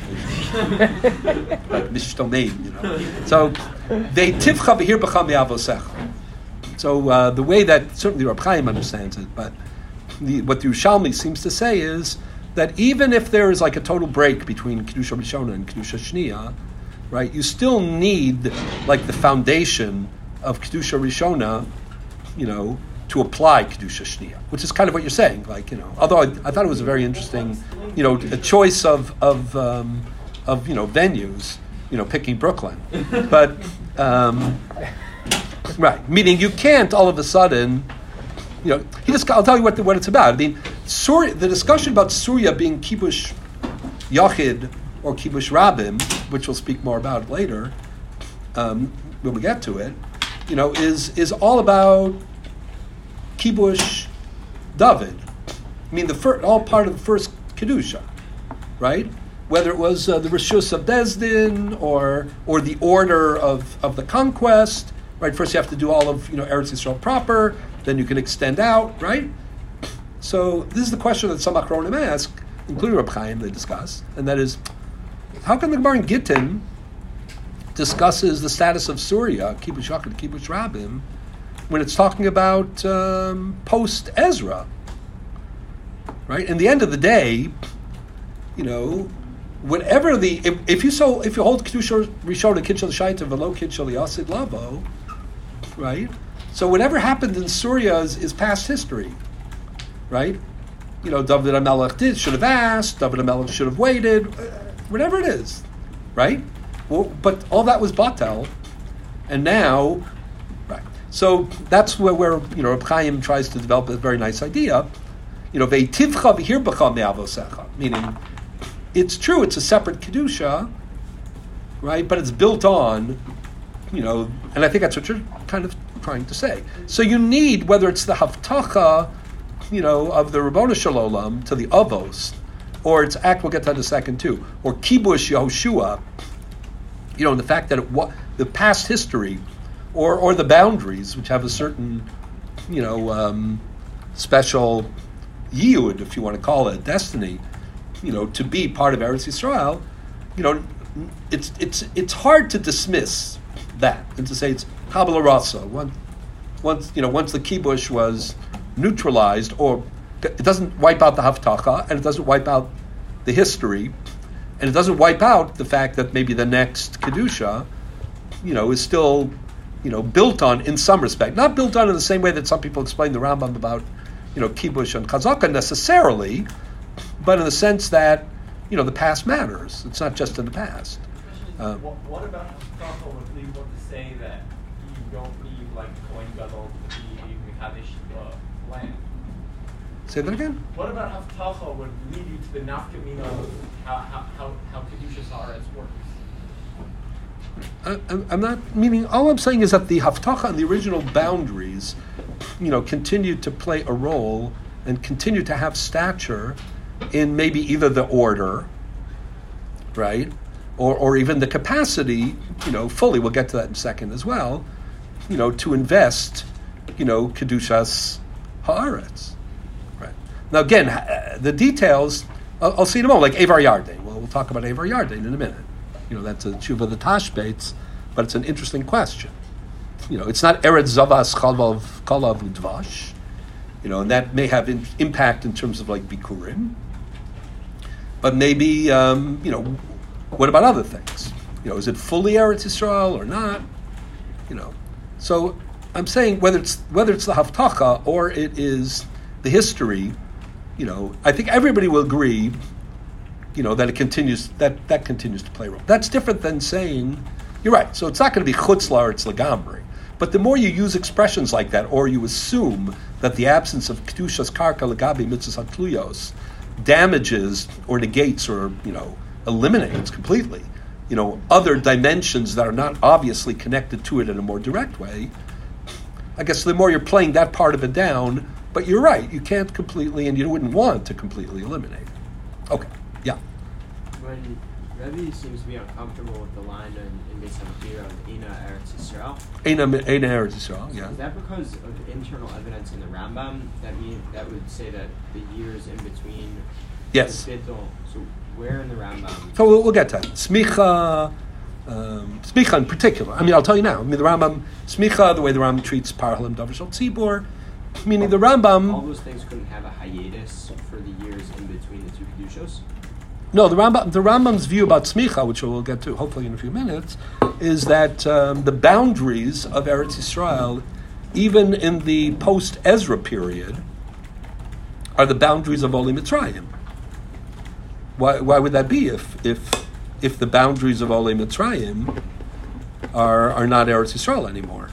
Like Mishtomein, you know. So, they tivcha v'hir b'cha me'avosecha. So, uh, the way that, certainly Reb Chaim understands it, but the, what the Yerushalmi seems to say is that even if there is like a total break between Kedusha Rishona and Kedusha Shniya, right, you still need like the foundation of Kedusha Rishona, you know, to apply Kedusha Shniya, which is kind of what you're saying. Like, you know, although I, I thought it was a very interesting, you know, a choice of of um, of you know venues, you know, picking Brooklyn, but um, right, meaning you can't all of a sudden, you know, he just I'll tell you what the, what it's about. I mean, Surya, the discussion about Surya being kibush Yachid or Kibush Rabim, which we'll speak more about later um, when we get to it, you know, is is all about Kibush David. I mean, the fir- all part of the first Kedusha, right? Whether it was uh, the Rishus of Bezdin or or the order of, of the conquest, right? First you have to do all of, you know, Eretz Yisrael proper, then you can extend out, right? So this is the question that some Achronim ask, including Reb Chaim, they discuss, and that is, how come the Gemara in Gittin discusses the status of Surya, Kibush Yachid, Kibush Rabim, when it's talking about um, post Ezra, right? In the end of the day, you know, whatever the if, if you so if you hold Kedusha Rishon and Kitchel Shaita Velo Kitchel Yasid Lavo, right? So whatever happened in Surya is, is past history, right? You know, David HaMelech did should have asked, David HaMelech should have waited, uh, whatever it is, right? Well, but all that was batel, and now, right? So that's where, where you know Reb Chaim tries to develop a very nice idea. You know, ve'tivcha v'hirbacha me'avosecha, meaning it's true, it's a separate kedusha, right? But it's built on, you know, and I think that's what you're kind of trying to say. So you need, whether it's the haftacha, you know, of the Rabboni Shalom to the avos, or it's act. We'll get to that in a second too, or kibush Yehoshua. You know, the fact that it wa- the past history, or or the boundaries, which have a certain, you know, um, special yiyud, if you want to call it, destiny, you know, to be part of Eretz Yisrael, you know, it's it's it's hard to dismiss that and to say it's Kabbalah Rasa. Once, once you know, once the kibush was neutralized, or it doesn't wipe out the haftacha, and it doesn't wipe out the history, and it doesn't wipe out the fact that maybe the next kedusha, you know, is still, you know, built on in some respect, not built on in the same way that some people explain the Rambam about, you know, kibush and chazaka necessarily, but in the sense that, you know, the past matters. It's not just in the past. Um, what, what about Haftacha would lead one to say that you don't need like Kohen Gadol to be Mekadesh the land? Say that again? What about Haftacha would lead you to the nafkamina of how how how, how Kedushas Haaretz works? I, I'm not meaning. All I'm saying is that the haftacha and the original boundaries, you know, continue to play a role and continue to have stature in maybe either the order, right, or or even the capacity, you know, fully. We'll get to that in a second as well. You know, to invest, you know, kedushas haaretz, right. Now again, uh, the details I'll, I'll see in a moment, like Avar Yarden. Well, we'll talk about Avar Yarden in a minute. You know, that's a tshuva of the Tashbates, but it's an interesting question. You know, it's not Eretz Zavas Chalav Kalav Udvash, you know, and that may have in, impact in terms of like Bikurim. But maybe, um, you know, what about other things? You know, is it fully Eretz Yisrael or not? You know, so I'm saying whether it's whether it's the Haftacha or it is the history, you know, I think everybody will agree, you know, that it continues, that, that continues to play a role. That's different than saying, you're right, so it's not going to be chutz la'aretz legamri. But the more you use expressions like that, or you assume that the absence of kedushas karka legabi mitzvahs hatluyos damages or negates or, you know, eliminates completely, you know, other dimensions that are not obviously connected to it in a more direct way, I guess the more you're playing that part of it down, but you're right, you can't completely, and you wouldn't want to completely eliminate it. Okay. Yeah. When Rebbe seems to be uncomfortable with the line in, in Beis HaMachira of Eina Eretz Yisrael. Eina Eina Eretz Yisrael, yeah. Is that because of internal evidence in the Rambam that mean that would say that the years in between? Yes. The Bittul, so where in the Rambam? So we'll, we'll get to that. Smicha, um, Smicha in particular. I mean, I'll tell you now. I mean, the Rambam, Smicha, the way the Rambam treats Parhalim Davar Shel Tzibur, meaning the Rambam. All those things couldn't have a hiatus for the years in between the two Kedushos? No, the Rambam, the Rambam's view about Smicha, which we'll get to hopefully in a few minutes, is that um, the boundaries of Eretz Yisrael, even in the post-Ezra period, are the boundaries of Oli Mitzrayim. Why, why would that be if if if the boundaries of Oli Mitzrayim are are not Eretz Yisrael anymore?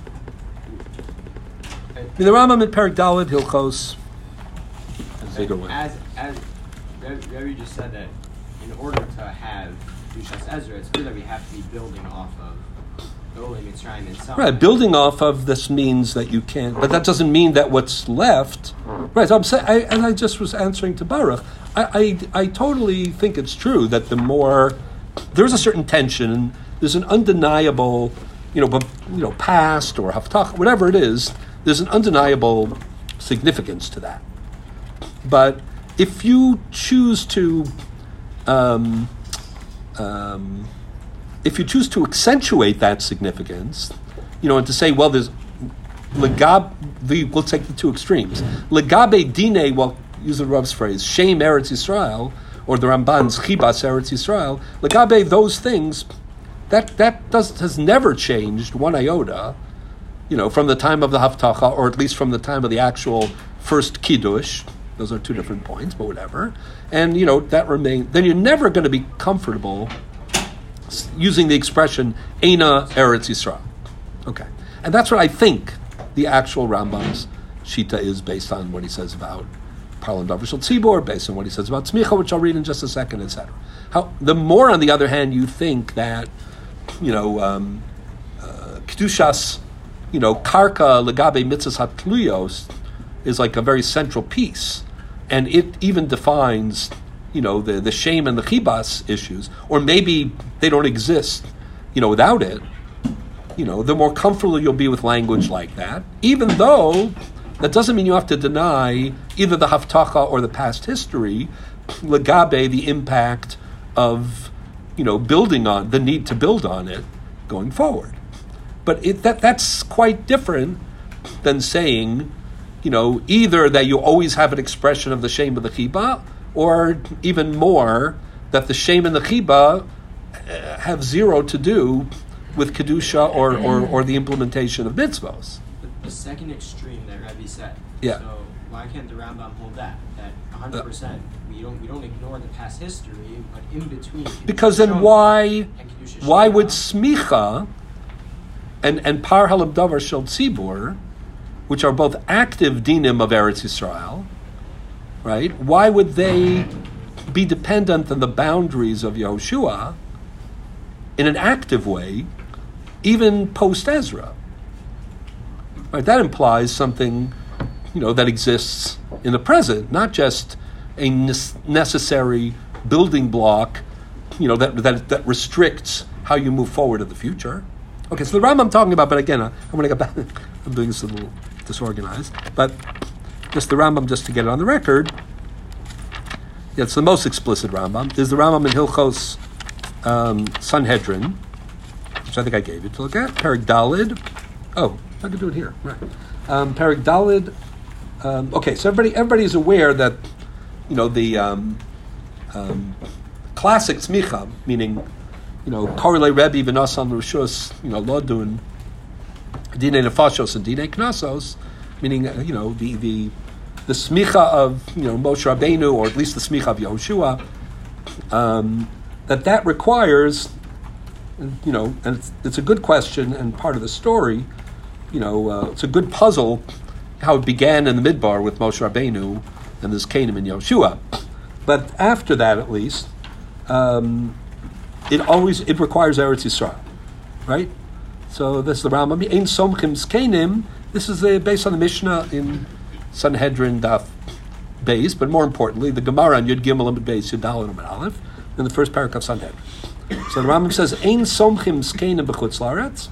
I mean, the Rambam in Perek Daled Hilchos. As as Rebbe just said that in order to have Kedushas Ezra, it's clear that we have to be building off of the Olei Mitzrayim in some Right, way. building off of this means that you can't, but that doesn't mean that what's left. Right, so I'm saying, I, and I just was answering to Baruch. I, I, I totally think it's true that the more there's a certain tension, there's an undeniable, you know, but you know, past or haftach, whatever it is, there's an undeniable significance to that. But if you choose to, um, um, if you choose to accentuate that significance, you know, and to say, well, there's legab, the, we'll take the two extremes. Legabe dine, well, use the Rav's phrase, shame Eretz Yisrael, or the Ramban's chibas Eretz Yisrael. Legabe, those things, that that does has never changed one iota, you know, from the time of the Haftacha, or at least from the time of the actual first Kiddush. Those are two different points, but whatever. And, you know, that remains, then you're never going to be comfortable using the expression, Eina Eretz Yisrael. Okay. And that's what I think the actual Rambam's Shita is, based on what he says about Parlam Davar Shel Tzibor, based on what he says about Tzmicha, which I'll read in just a second, et cetera. How, the more, on the other hand, you think that, you know, um, uh, Kedushas, you know, Karka Legabe Mitzvahs Hatluyos is like a very central piece. And it even defines, you know, the, the shame and the chibas issues, or maybe they don't exist, you know, without it. You know, the more comfortable you'll be with language like that, even though that doesn't mean you have to deny either the haftacha or the past history, legabe, the impact of, you know, building on, the need to build on it going forward. But it, that that's quite different than saying, you know, either that you always have an expression of the shame of the chiba, or even more, that the shame and the chiba have zero to do with Kedusha or, or, or the implementation of mitzvahs. The, the second extreme that Rebbe said. Yeah. So why can't the Rambam hold that? That one hundred percent we don't we don't ignore the past history, but in between. Because then Kedusha why and Kedusha why Shema, would smicha and and par halam davar shel tzibur, which are both active dinim of Eretz Yisrael, right? Why would they be dependent on the boundaries of Yehoshua in an active way, even post Ezra? Right? That implies something, you know, that exists in the present, not just a necessary building block, you know, that that that restricts how you move forward in the future. Okay, so the Rambam I'm talking about, but again, I'm going to get back. I'm doing this a little disorganized, but just the Rambam, just to get it on the record. Yeah, it's the most explicit Rambam. Is the Rambam in Hilchos um, Sanhedrin, which I think I gave you to look at. Perek Dalid. Oh, I can do it here. Right. Um, Perek Dalid. Um, okay, so everybody everybody is aware that, you know, the um, um, classic tzmicha, meaning, you know, Korele Rebbe v'nasan l'rishus, you know, lodun dinei nefashos and dinei knasos, meaning, you know, the the the smicha of, you know, Moshe Rabbeinu, or at least the smicha of Yehoshua, um, that that requires, you know, and it's, it's a good question and part of the story, you know, uh, it's a good puzzle how it began in the Midbar with Moshe Rabbeinu and this Canaan and Yehoshua. But after that, at least, um, it always, it requires Eretz Yisrael, right? So this is the Rambam. Ein somchim zkenim. This is uh, based on the Mishnah in Sanhedrin Daf Beis, but more importantly, the Gemara on Yud Gimel and Beis, Yud Daled and Aleph, in the first paragraph of Sanhedrin. So the Rambam says, Ein somchim zkenim b'chutz laaretz.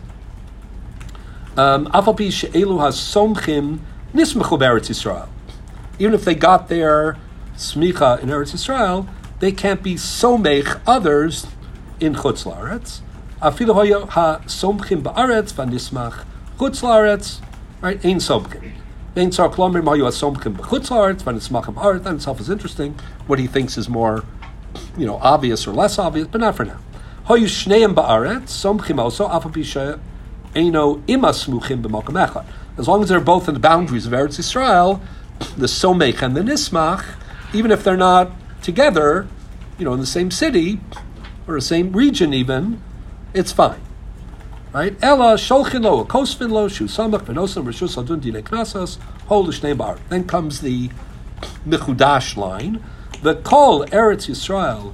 Afal pi she'elu ha-somchim nismechu b'Eretz Yisrael. Even if they got their smicha in Eretz Yisrael, they can't be somech others in chutz laaretz. Afilu hoya ha-somchim ba'aretz v'nismach chutz laaretz. Right? Ein somchim. Ein tzar klomer ma hoya ha-somchim b'chutz laaretz v'nismachim ba'aretz. That itself is interesting. What he thinks is more, you know, obvious or less obvious, but not for now. Hoyu shneim ba'aretz, somchim also, afal pi she'elu Eino imasmuchim b'makom echad. As long as they're both in the boundaries of Eretz Yisrael, the somech and the nismach, even if they're not together, you know, in the same city or the same region, even, it's fine, right? Ella sholchin lo, kosvin lo, shu samach v'nosam rishus adun dinei knasos hol l'shnei bar. Then comes the mechudash line: the kol Eretz Yisrael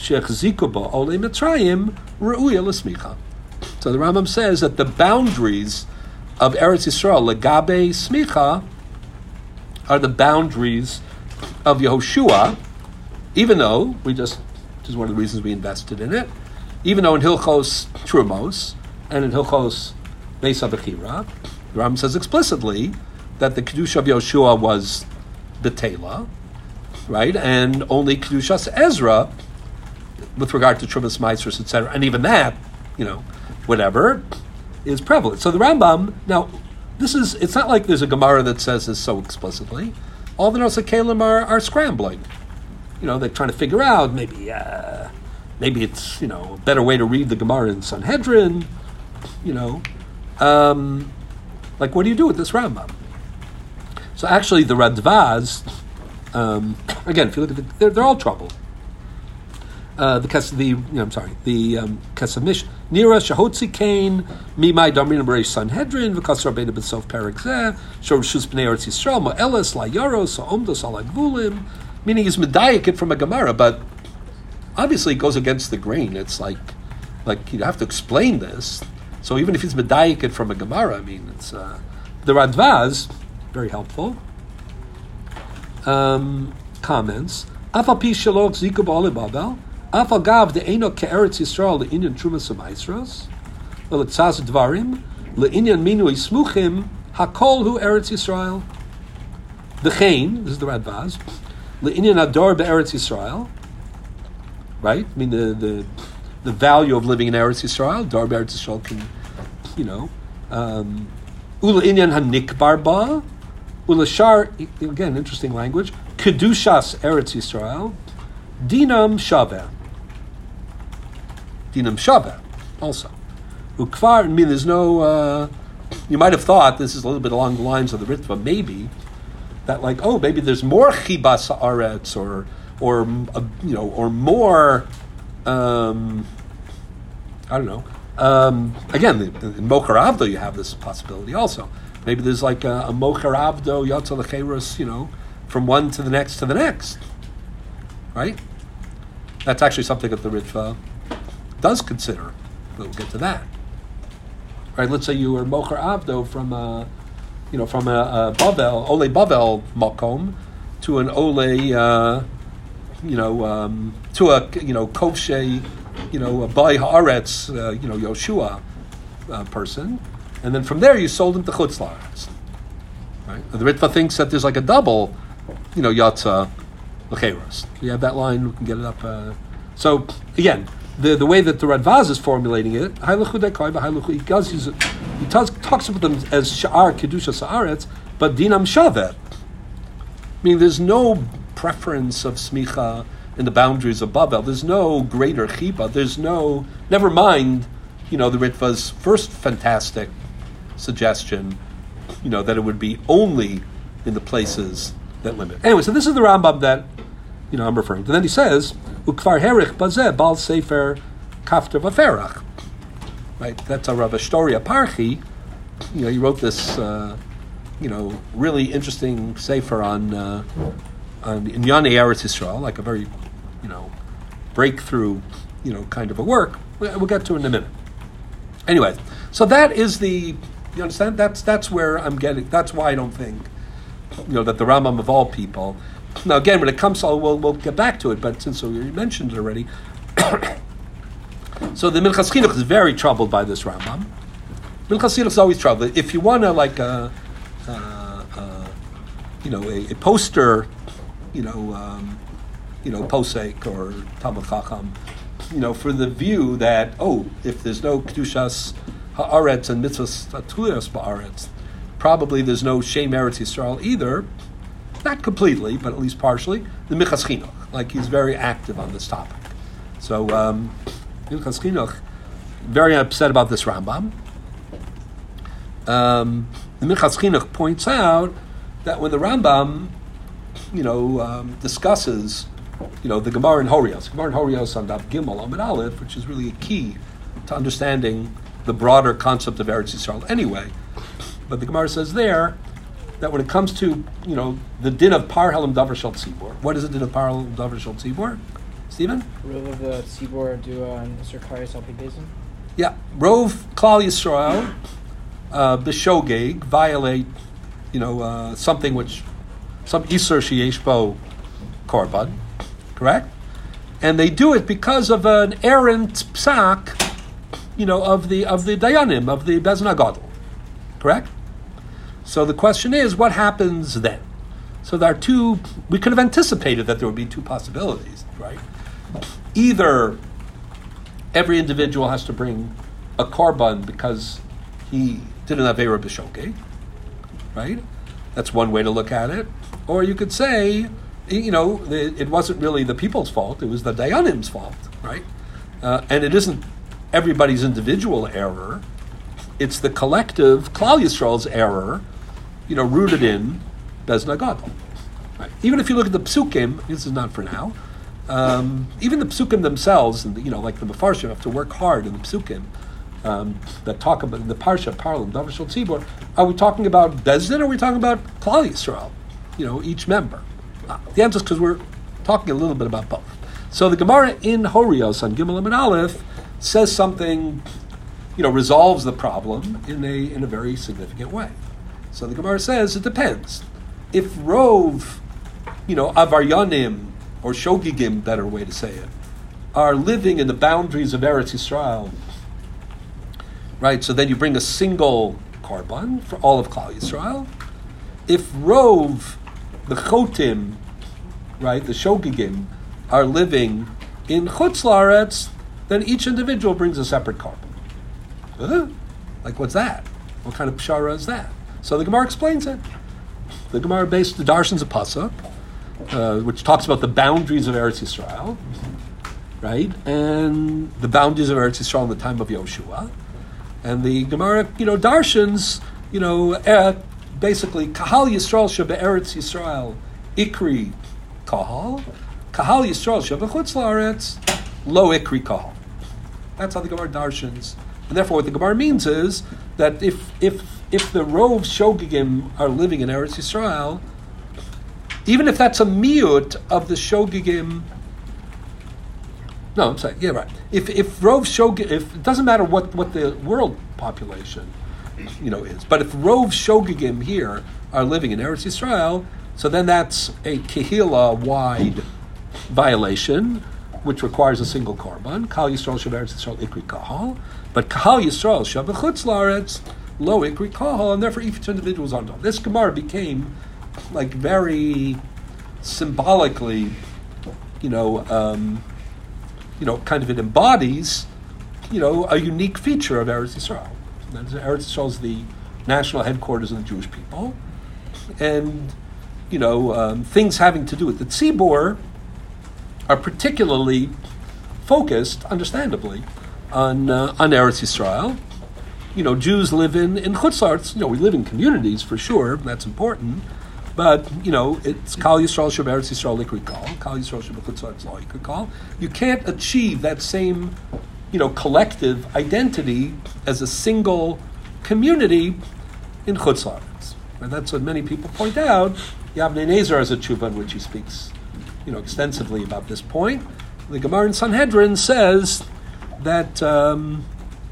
shechzikuba ole Mitzrayim reuya l'smicha. So the Rambam says that the boundaries of Eretz Yisrael, legabe smicha, are the boundaries of Yehoshua, even though we just, which is one of the reasons we invested in it, even though in Hilchos Trumos and in Hilchos Mesa Bechira, the Rambam says explicitly that the Kedusha of Yehoshua was Betela, right, and only Kedushas Ezra, with regard to Trumas Meisers, et cetera, and even that, you know, whatever, is prevalent. So the Rambam, now, this is, it's not like there's a Gemara that says this so explicitly. All the Nosei Kalim are, are scrambling. You know, they're trying to figure out, maybe uh, maybe it's, you know, a better way to read the Gemara in Sanhedrin, you know. Um, like, what do you do with this Rambam? So actually, the Radvaz, um, again, if you look at the, they're, they're all trouble. Uh, the Kes, the you know, I'm sorry, the um, Kesamish Nira Shahotzi Kain Mimai Damrin Bereish Sanhedrin V'Kasar Beina B'Sof Perek Zeh Shor Shus Bnei Eretz Yisrael Mo'eles La Yaros Ha'omdos Ala Gvulim, meaning he's medayik it from a Gemara, but obviously it goes against the grain. It's like like you have to explain this. So even if he's medayik it from a Gemara, I mean, it's uh, the Radvaz, very helpful. Um, comments. Afal pi shalok zikub ole babel. Afal gav de eno ke'eretz Yisrael le'inyan trumas ha'maisros le'tzaz dvarim le'inyan minui smuchim hakol hu eretz Yisrael. V'chein, this is the Radvaz, le'inyan ador be'eretz Yisrael. Right? I mean, the, the the value of living in Eretz Yisrael. Dar be'eretz Yisrael can, you know, um, ule'inyan hanikbar ba. Ulashar, again, interesting language. Kedushas Eretz Yisrael, dinam shaveh. Dinam shaveh, also. Ukvar, I mean, there's no. Uh, you might have thought this is a little bit along the lines of the Ritva, maybe that, like, oh, maybe there's more chibas haaretz, or, or uh, you know, or more. Um, I don't know. Um, again, in Mocher Avdo, you have this possibility also. Maybe there's like a, a Mocher Avdo, Yotza Lecheirus, you know, from one to the next to the next. Right? That's actually something that the Ritva does consider. We'll get to that. Right? Let's say you were Mocher Avdo from a, you know, from a, a Bavel, Ole Bavel Makom to an Ole, uh, you know, um, to a, you know, Kovshe, you know, a Bai Haaretz, uh, you know, Yoshua uh, person. And then from there, you sold him to Chutz La'aretz. Right? The Ritva thinks that there's like a double, you know, Yatza L'cheiros. You have that line, we can get it up. Uh, so, again, the, the way that the Radvaz is formulating it, he does use it, he talks, talks about them as Sha'ar Kedusha Sa'aretz, but Dinam Shavet. Meaning there's no preference of Smicha in the boundaries of Babel. There's no greater Chiba. There's no, never mind, you know, the Ritva's first fantastic suggestion, you know, that it would be only in the places that limit. Anyway, so this is the Rambam that, you know, I'm referring to. And then he says, Ukvar herich bazeh bal sefer kafter vaferach. Right? That's a Rav Ashtoria Parchi. You know, he wrote this, uh, you know, really interesting sefer on uh, on Inyane Eretz Yisrael, like a very, you know, breakthrough, you know, kind of a work. We'll get to it in a minute. Anyway, so that is the, you understand? That's that's where I'm getting, that's why I don't think, you know, that the Rambam of all people. Now again, when it comes to, we'll, we'll get back to it, but since we mentioned it already, so the Minchas Chinuch is very troubled by this Rambam. Minchas Chinuch is always troubled. If you want to, like, a, uh, uh, you know, a, a poster, you know, um, you know, posek or Talmud Chacham, you know, for the view that, oh, if there's no Kedushas Haaretz and Mitzvahs Atuyas Ba'aretz, probably there's no Shem Eretz Yisrael either, not completely, but at least partially, the Minchas Chinuch, like he's very active on this topic. So, um, Minchas Chinuch, very upset about this Rambam. Um, the Minchas Chinuch points out that when the Rambam, you know, um, discusses, you know, the Gemara in Horios, Gemara in Horios on Daf Gimel Amud Aleph, which is really a key to understanding the broader concept of Eretz Yisrael anyway. But the Gemara says there that when it comes to, you know, the din of Par Helam Davar Shel Tzibor, what is the din of Par Helam Davar Shel Tzibor? Stephen? Rule of the Tzibor Dua and Zerkarius Al Pi Bezin? Yeah. Rov Klal Yisrael, uh, B'shogeg, violate, you know, uh, something which, some Isur Sheyesh Bo Korban, correct? And they do it because of an errant psak, you know, of the of the Dayanim, of the Bezin HaGadol, correct? So the question is, what happens then? So there are two, we could have anticipated that there would be two possibilities, right? Either every individual has to bring a korban because he did an Aveira B'shogeg, right? That's one way to look at it. Or you could say, you know, it wasn't really the people's fault, it was the Dayanim's fault, right? Uh, and it isn't everybody's individual error, it's the collective Klal Yisrael's error, you know, rooted in Bezin HaGadol. Right? Even if you look at the Psukim, this is not for now, um, even the Psukim themselves, and the, you know, like the Mefarshim have to work hard in the Psukim um, that talk about the Parsha, Parlam, Davar Shel Tzibor. Are we talking about Bezdin or are we talking about Klal Yisrael? You know, each member. Uh, the answer is because we're talking a little bit about both. So the Gemara in Horios on Gimel and Aleph says something, you know, resolves the problem in a in a very significant way. So the Gemara says it depends. If Rov, you know, Avaryanim or Shogigim, better way to say it, are living in the boundaries of Eretz Yisrael, right? So then you bring a single korban for all of Klal Yisrael. If Rov, the Chotim, right, the Shogigim, are living in Chutz La'aretz, then each individual brings a separate korban. Huh? Like, what's that? What kind of pshara is that? So the Gemara explains it. The Gemara based the Darshan's a pasuk, uh, which talks about the boundaries of Eretz Yisrael, right? And the boundaries of Eretz Yisrael in the time of Yoshua. And the Gemara, you know, Darshans, you know, uh, basically, Kahal Yisrael sheba Eretz Yisrael, Ikri Kahal, Kahal Yisrael sheba Chutz La'aretz, Lo Ikri Kahal. That's how the Gemara Darshans. And therefore, what the Gemara means is that if if if the Rov Shogigim are living in Eretz Yisrael, even if that's a miut of the Shogigim, no, I'm sorry, yeah, right. If if Rov Shogigim, if it doesn't matter what, what the world population, you know, is, but if Rov Shogigim here are living in Eretz Yisrael, so then that's a Kehila-wide violation, which requires a single korban. Kahal Yisrael sheba Eretz Yisrael ikri kahal, but Kahal Yisrael sheba Chutz La'aretz lo ikri kahal, and therefore each individual is on top. This Gemara became like very symbolically, you know, um, you know, kind of it embodies, you know, a unique feature of Eretz Yisrael. That is, Eretz Yisrael is the national headquarters of the Jewish people, and you know, um, things having to do with the tzibor are particularly focused, understandably, on uh, on Eretz Yisrael. You know, Jews live in in Chutz La'aretz. You know, we live in communities for sure. That's important. But you know, it's Kal Yisrael Sheb Eretz Yisrael Ikri Kal, Kal Yisrael Sheb Chutz La'aretz Lo Ikri Kal. You can't achieve that same, you know, collective identity as a single community in Chutz La'aretz. And that's what many people point out. Yavnei Nezer has a tshuva in which he speaks, you know, extensively about this point. The Gemara in Sanhedrin says that um,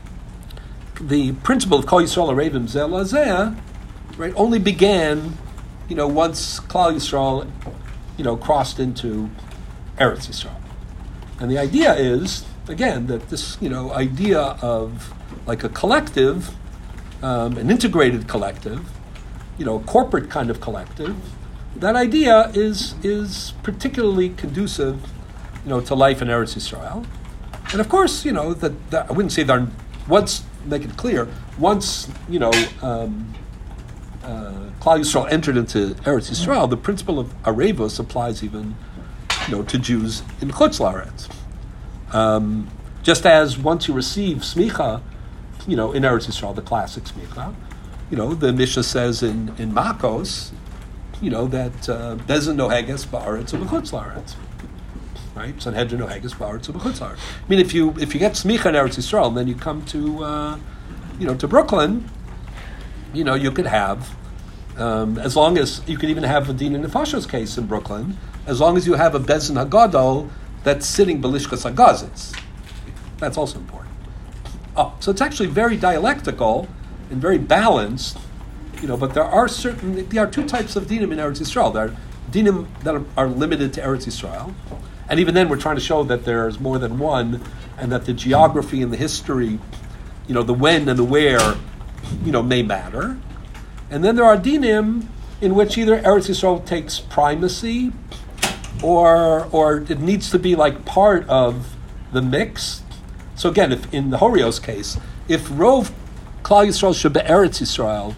the principle of Kol Yisrael Arevim Zeh Lazeh, right, only began, you know, once Klal Yisrael, you know, crossed into Eretz Yisrael. And the idea is, again, that this, you know, idea of like a collective, um, an integrated collective, you know, a corporate kind of collective, that idea is is particularly conducive, you know, to life in Eretz Yisrael. And of course, you know, that, that I wouldn't say that once, make it clear, once, you know, um, uh, Klal Yisrael entered into Eretz Yisrael, the principle of Arevos applies even, you know, to Jews in Chutz La'aretz. Um, just as once you receive smicha, you know, in Eretz Yisrael, the classic smicha, you know, the Mishnah says in, in Makos, you know, that Bezin noheges ba'aretz u'b'chutz la'aretz, right? Sanhedrin noheges ba'aretz u'b'chutz la'aretz. I mean, if you if you get smicha in Eretz Yisrael, and then you come to, uh, you know, to Brooklyn, you know, you could have, um, as long as you could even have a Dina Nefashos case in Brooklyn, as long as you have a Bezin Hagadol that's sitting Belishkas Agazis. That's also important. Oh, so it's actually very dialectical and very balanced, you know, but there are certain, there are two types of dinim in Eretz Yisrael. There are dinim that are, are limited to Eretz Yisrael, and even then we're trying to show that there's more than one, and that the geography and the history, you know, the when and the where, you know, may matter. And then there are dinim in which either Eretz Yisrael takes primacy, or or it needs to be like part of the mix. So again, if in the Horios case, if Rov Klal Yisrael Sheba Eretz Yisrael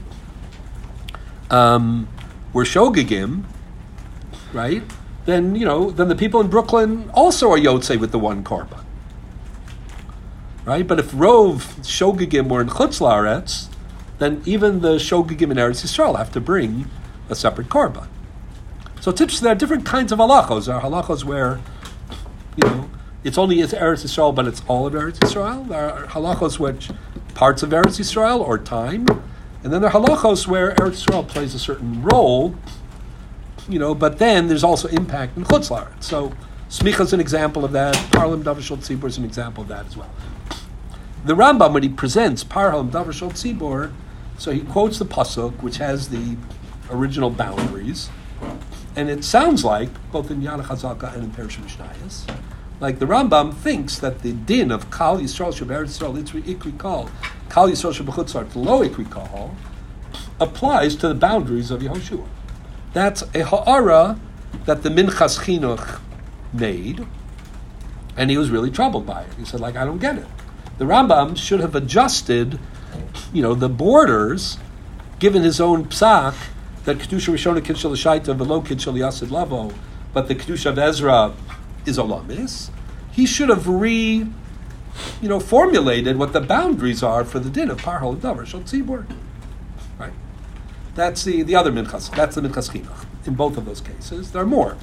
um, were Shogegim, right? Then you know, then the people in Brooklyn also are Yotzei with the one korban, right? But if Rov Shogegim were in Chutz La'aretz, then even the Shogegim in Eretz Yisrael have to bring a separate korban. So it's interesting, there are different kinds of halachos. There are halachos where, you know, it's only Eretz Yisrael, but it's all of Eretz Yisrael. There are halachos which parts of Eretz Yisrael or time, and then there are halachos where Eretz Yisrael plays a certain role, you know, but then there's also impact in Chutz La'aretz. So Smicha is an example of that. Parhalim Davar Shel Tzibur is an example of that as well. The Rambam, when he presents Parhalim Davar Shel Tzibur, so he quotes the pasuk, which has the original boundaries, and it sounds like both in Yana Chazaka and in Perishim Mishnayos, like the Rambam thinks that the din of Kal Yisrael Sheberetz Yisrael Itzri Ikri Kal, Kal Yisrael Shebechutzar Lo Ikri Kal, applies to the boundaries of Yehoshua. That's a ha'ara that the Minchas Chinuch made, and he was really troubled by it. He said, like, I don't get it. The Rambam should have adjusted, you know, the borders, given his own psak, that Kedusha Rishona Kidshel Shaita Velo Kidshel Yasid Lavo, but the Kedusha of Ezra is Olamis. He should have re, you know, formulated what the boundaries are for the din of Parhal Davar Shel Tzibur. Right. That's the, the other Minchas. That's the Minchas Chinuch. In both of those cases, there are more.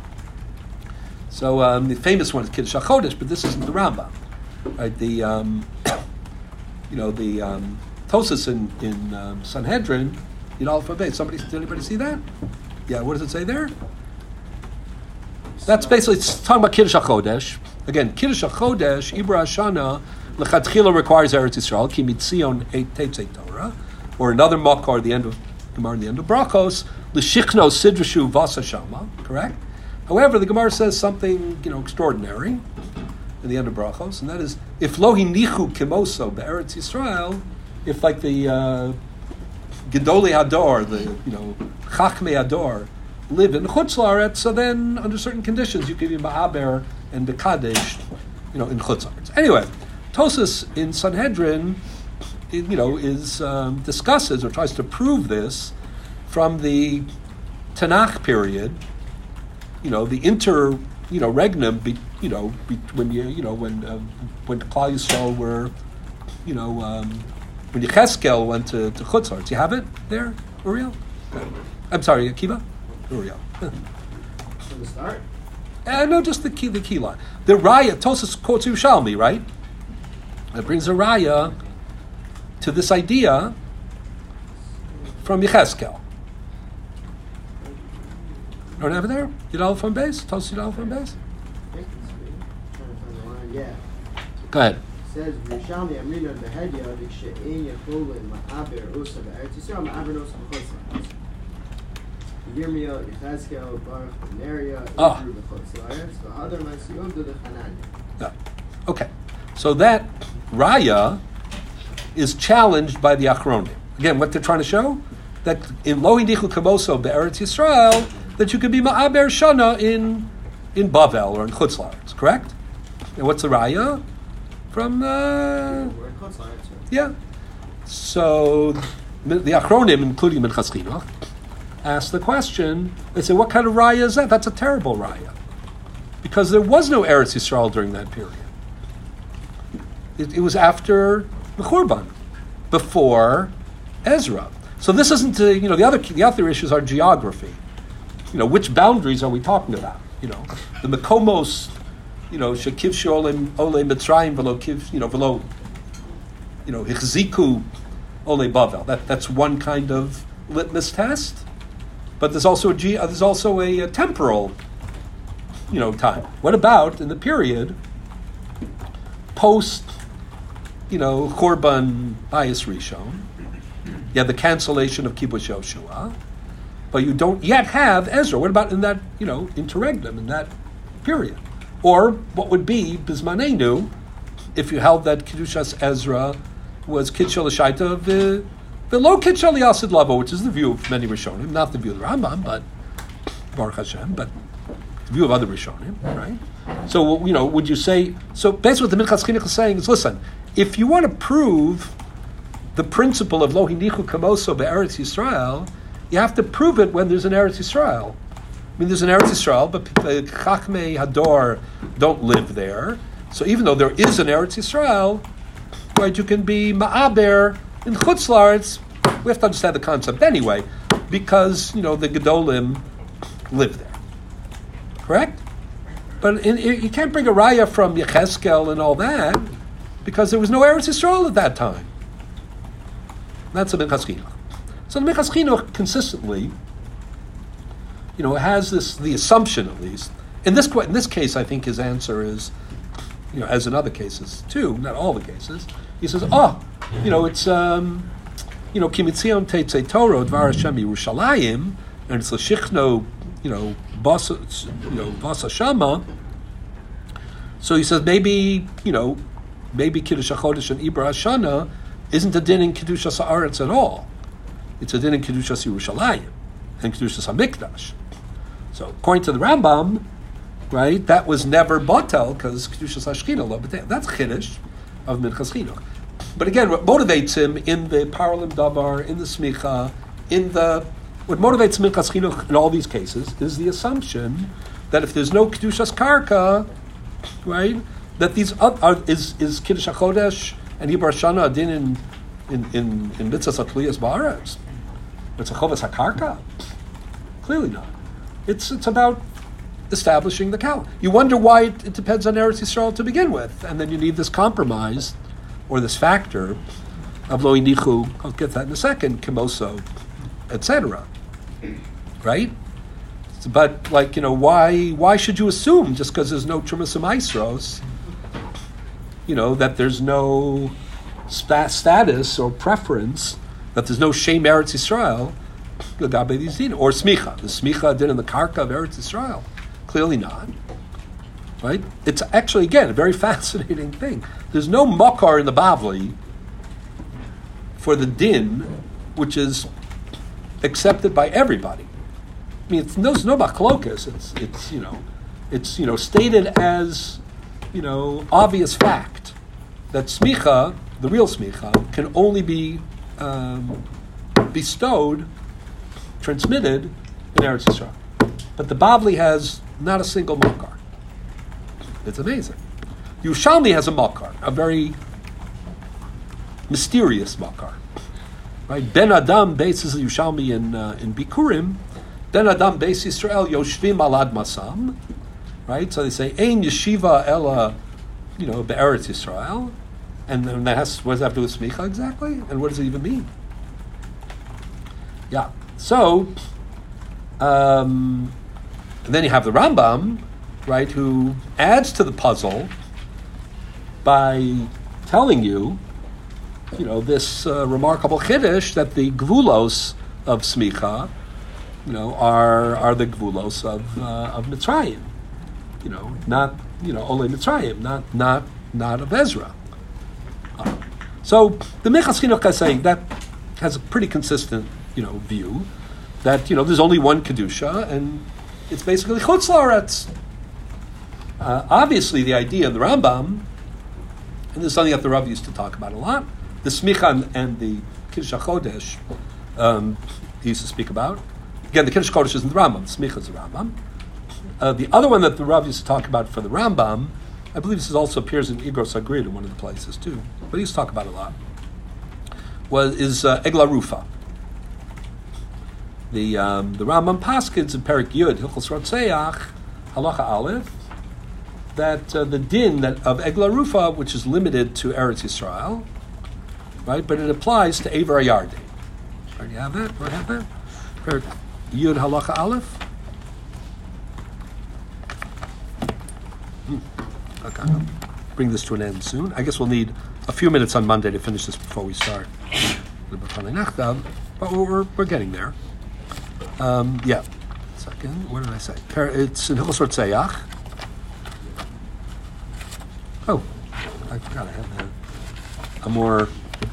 So um, the famous one is Kiddush HaChodesh, but this isn't the Rambam. Right. The um, you know the um, Tosas in in um, Sanhedrin. You know, somebody, did anybody see that? Yeah, what does it say there? That's basically, it's talking about Kiddush HaChodesh. Again, Kiddush HaChodesh, Ibra Hashana, L'chatchila requires Eretz Yisrael, Ki mitzion teitzei Torah, or another Makar, the end of Gemara, the end of Brachos, L'shichno sidrashu vasa shama, correct? However, the Gemara says something, you know, extraordinary in the end of Brachos, and that is, if lo hinichu kimoso be'eretz Yisrael, if like the uh, Gedolei Hador, the, you know, Chachmei Hador, live in Chutz La'aretz, so then under certain conditions you can be Ma'aber and Bekadesh, you know, in Chutz La'aretz. Anyway, Tosas in Sanhedrin, you know, is um, discusses or tries to prove this from the Tanakh period, you know, the inter, you know, regnum, be, you know, be, when you, you know, when uh, when Klal Yisrael were, you know, um, when Yecheskel went to, to Chutz La'aretz. You have it there, Uriel? I'm sorry, Akiva? Uriel. From the start? Uh, no, just the key, the key line. The Raya, Tosas quotes Yerushalmi, right? It brings a Raya to this idea from Yecheskel. You don't have it there? Yidal from base? Tosas Yidal from base? Yeah. Go ahead. Says Yerushalmi Amrina Behedya Dikshe'en Yecholin Ma'aber Osa Be'eretz Yisrael Ma'aber Osa B'Chutz La'aretz. Yirmiyah, Yechezkel, Baruch, Neria, Ah. Ibru B'Chutz La'aretz, V'Hadar Ma'asiyom Dudu Chananya. Yeah. Okay. So that Raya is challenged by the Achronim. Again, what they're trying to show? That in Lo Hinichu Kamoso Be'eretz Yisrael, that you could be Ma'aber Shana in in Bavel or in Chutz La'aretz, correct? And what's the Raya? From, uh, We're in Chutz La'aretz, right? yeah. So the Achronim, including Minchas Chinuch, ask the question, they say, what kind of Raya is that? That's a terrible Raya. Because there was no Eretz Yisrael during that period. It, it was after the Churban, before Ezra. So this isn't, uh, you know, the other the other issues are geography. You know, which boundaries are we talking about? You know, the Mekomos, you know, Shekiv She'olem Ole Mitzrayim Velo Kiv, you know, Velo, you know, Hichziku Ole Bavel. That that's one kind of litmus test. But there's also a ge- uh, there's also a, a temporal, you know, time. What about in the period post, you know, Korban Bayis Rishon? You have the cancellation of Kibbutz Yoshua, but you don't yet have Ezra. What about in that, you know, interregnum, in that period? Or what would be Bismanenu if you held that Kedushas Ezra was Kitshel Shaita below Kitshel Yasid Lavo, which is the view of many Rishonim, not the view of the Rambam, but Baruch Hashem, but the view of other Rishonim, right? So, you know, would you say, so basically what the Minchas Chinuch is saying is, listen, if you want to prove the principle of Lo Hinichu Kamoso Be'eretz Yisrael, you have to prove it when there's an Eretz Yisrael. I mean, there's an Eretz Yisrael, but the Chachmei Hador don't live there. So even though there is an Eretz Yisrael, right, you can be Ma'aber in Chutz La'aretz. We have to understand the concept anyway, because, you know, the Gedolim live there. Correct? But in, in, you can't bring a raya from Yechezkel and all that, because there was no Eretz Yisrael at that time. That's the Minchas Chinuch. So the Minchas Chinuch consistently, you know, has this, the assumption at least, in this in this case I think his answer is, you know, as in other cases too, not all the cases, he says, oh, you know, it's, um, you know, Kimitzion Teitzei Torah, Dvar Hashem Yerushalayim, and it's L'shichno, you know, Basa, you know, Basa Shama. So he says maybe, you know, maybe Kiddush HaChodesh and Ibra Hashana isn't a din in Kedushas Haaretz at all. It's a din in Kedushas Yerushalayim and Kedushas HaMikdash. So according to the Rambam, right, that was never batel because Kedushas HaShechina lo b'teil. That's Chiddush of Minchas Chinuch. But again, what motivates him in the Paralim Davar, in the Smicha, in the what motivates Minchas Chinuch in all these cases is the assumption that if there's no Kedushas Karka, right, that these are, are is is Kiddush HaChodesh and Ibra Hashana a din in in in, in Mitzvahs Atliyas Ba'aretz. It's a Chovas HaKarka. Clearly not. It's it's about establishing the cow. You wonder why it, it depends on Eretz Yisrael to begin with, and then you need this compromise or this factor of Lo Yinichu. I'll get that in a second. Kimoso, et cetera. Right? But like you know, why why should you assume just because there's no Trumas Maisros, you know, that there's no sta- status or preference, that there's no Shem Eretz Yisrael, or Smicha. The Smicha did in the Karka of Eretz Yisrael. Clearly not. Right? It's actually, again, a very fascinating thing. There's no Makar in the Bavli for the din, which is accepted by everybody. I mean, it's, there's no Machlokas. It's, it's, you know, it's, you know, stated as, you know, obvious fact that Smicha, the real Smicha, can only be um, bestowed, transmitted in Eretz Yisrael. But the Bavli has not a single Makar. It's amazing. Yerushalmi has a Makar, a very mysterious Makar. Right? Ben Adam bases Yerushalmi in uh, in Bikurim. Ben Adam Beis Yisrael Yoshvim Alad Masam. Right? So they say Ein Yeshiva Ella, you know, Be'eretz Yisrael. And then that has, what does that have to do with Smicha exactly? And what does it even mean? Yeah. So, um, and then you have the Rambam, right, who adds to the puzzle by telling you, you know, this uh, remarkable chiddush that the gvulos of Smicha, you know, are are the gvulos of uh, of Mitzrayim, you know, not you know only Mitzrayim, not not not of Ezra. Uh, so the Minchas Chinuch is saying that has a pretty consistent, you know, view that you know there's only one kedusha and it's basically chutz la'aretz. Uh, obviously, the idea in the Rambam, and this is something that the Rav used to talk about a lot, the Smicha and, and the Kiddush HaChodesh, um, he used to speak about. Again, the Kiddush HaChodesh isn't the Rambam, the Smicha is the Rambam. Uh, the other one that the Rav used to talk about for the Rambam, I believe this also appears in Igros Agrid in one of the places too, but he used to talk about it a lot, was, is uh, Egla Rufa. The um, the Rambam Paskins in Perik Yud, Hilchos Rotzeach, Halacha Aleph, that uh, the din that of Egla Rufa, which is limited to Eretz Yisrael, right, but it applies to Ever Yardi. Right, you have that? Do I have that? Perik Yud Halacha Aleph. Okay. Bring this to an end soon. I guess we'll need a few minutes on Monday to finish this before we start. But we're, we're getting there. Um, yeah. Second, what did I say? It's in Hilchos Rotzeach. Oh, I forgot I had that. A more...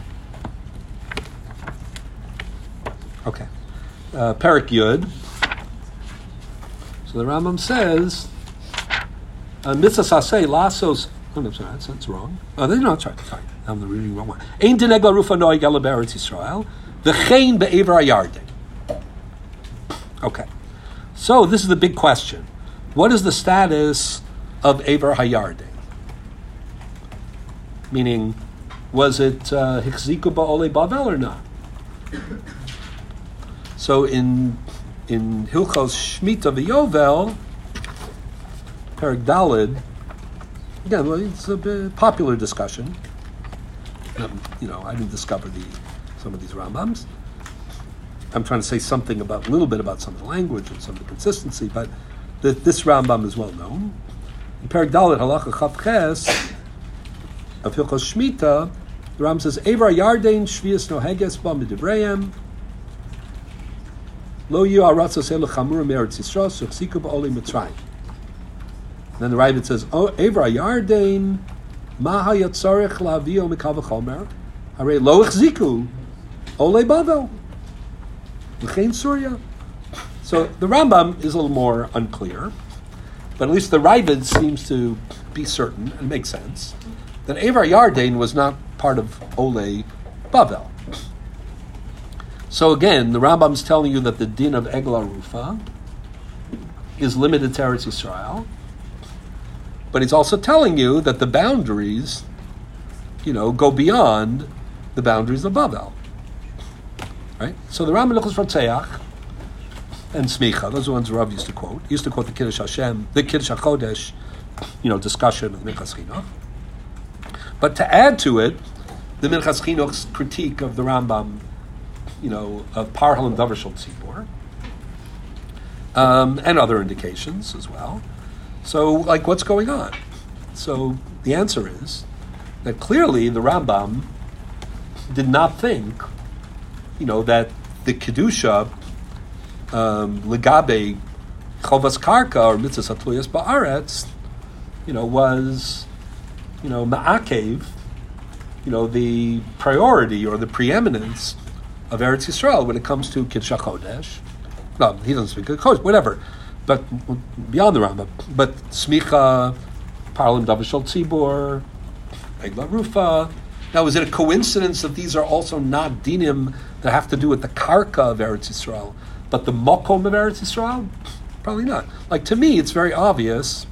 Okay. Uh, Perek Yud. So the Rambam says, uh, Mitzvah Saseh Lasos... Oh, no, sorry, that's, that's wrong. Oh, no, that's right, sorry. I'm reading the wrong one. Ein dineg la rufa noig ela be'eretz Yisrael, v'chein be'ever hayardin. Okay. So this is the big question. What is the status of Ever Hayardin? Meaning, was it Hikziku Ba'olei Bavel or not? So in in Hilchos Shmita v'Yovel, Perek Daled, again, well, it's a bit popular discussion. Um, you know, I didn't discover the some of these Rambams. I'm trying to say something about a little bit about some of the language and some of the consistency, but the, this Rambam is well known. In Perek Daled Halacha Chav Ches of Hilchos Shmita, the Rambam says, "Evar Yarden Shvius Noheges Ba Midivreim Lo Yu Aratzos Elu Chamura Meretz Yisrael Suchziku Ba'olei Mitzrayim." Then the Ravid says, "Oh, Evar Yarden Ma Hayatzarech La'avio Mikav V'Chomer Harei Lo Ichziku Olei Bavel." So the Rambam is a little more unclear, but at least the Ravid seems to be certain and make sense that Evar Yarden was not part of Olei Bavel. So again, the Rambam is telling you that the din of Egla Rufa is limited to Eretz Yisrael, but he's also telling you that the boundaries, you know, go beyond the boundaries of Bavel. Right? So the Rambam Hilchos Rotzeach and Smicha, those are the ones Rav used to quote. He used to quote the Kiddush Hashem, the Kiddush HaChodesh, you know, discussion of the Minchas Chinuch. But to add to it, the Minchas Chinuch's critique of the Rambam, you know, of Parhal and Davar Shel Tzibor, um, and other indications as well. So, like, what's going on? So the answer is that clearly the Rambam did not think, you know, that the Kedusha, um, Legabe, Chovas Karka, or Mitzvah Satluyas Ba'aretz, you know, was, you know, Ma'akev, you know, the priority or the preeminence of Eretz Yisrael when it comes to Kiddush HaChodesh. No, he doesn't speak Kodesh, whatever. But beyond the Rambam, but Smicha, Parlim Davar Shel Tzibor, Egla Rufa. Now, is it a coincidence that these are also not dinim that have to do with the karka of Eretz Yisrael, but the mokom of Eretz Yisrael? Probably not. Like, to me, it's very obvious,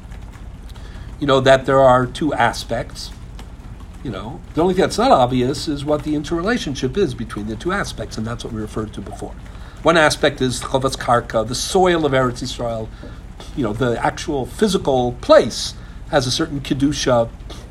you know, that there are two aspects. You know, the only thing that's not obvious is what the interrelationship is between the two aspects, and that's what we referred to before. One aspect is Chovas Karka, the soil of Eretz Yisrael, you know, the actual physical place has a certain kedusha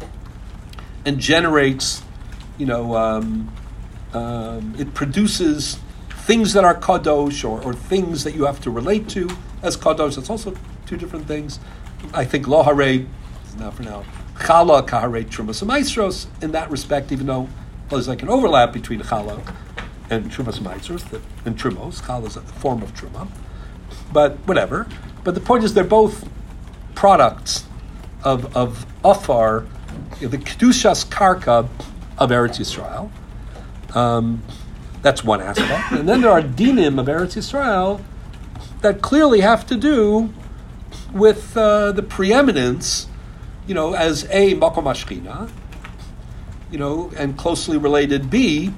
and generates, you know, um, um, it produces things that are kadosh or, or things that you have to relate to as kadosh. That's also two different things. I think lo harei, now for now, chala kaharei trumas maestros in that respect, even though well, there's like an overlap between chala and trumas maestros and trumos. Chala is a form of truma, but whatever. But the point is, they're both products of of afar, you know, the kedushas karka of Eretz Yisrael. Um, that's one aspect, and then there are dinim of Eretz Yisrael that clearly have to do with uh, the preeminence, you know, as A, Makom HaShechina, you know, and closely related B,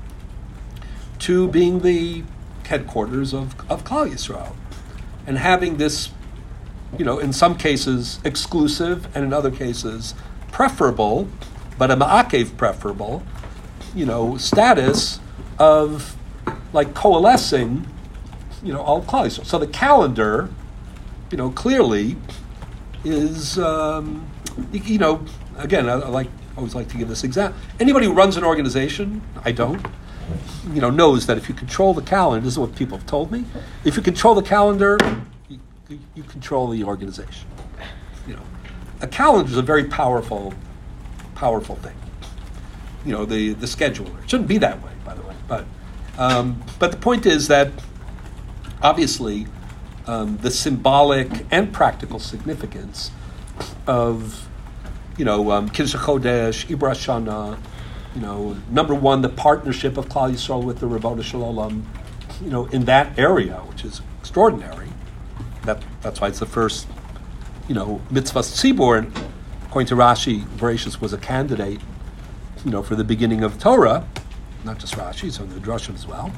to being the headquarters of, of Klal Yisrael. And having this, you know, in some cases exclusive, and in other cases preferable, but a ma'akev preferable, you know, status of, like, coalescing, you know, all Klal Yisrael. So the calendar, you know, clearly is, um, you, you know, again, I, I like always like to give this example. Anybody who runs an organization, I don't, you know, knows that if you control the calendar, this is what people have told me, if you control the calendar, you, you, you control the organization. You know, a calendar is a very powerful, powerful thing. You know, the, the scheduler. It shouldn't be that way, by the way. But um, but the point is that obviously um, the symbolic and practical significance of, you know, um, Kiddush HaChodesh, Ibra Shana, you know, number one, the partnership of Klal Yisrael with the Rebbeinu Shalom, you know, in that area, which is extraordinary. That that's why it's the first, you know, mitzvah tzibur. And according to Rashi, Bereshis was a candidate, you know, for the beginning of Torah, not just Rashi, so the Drashim as well.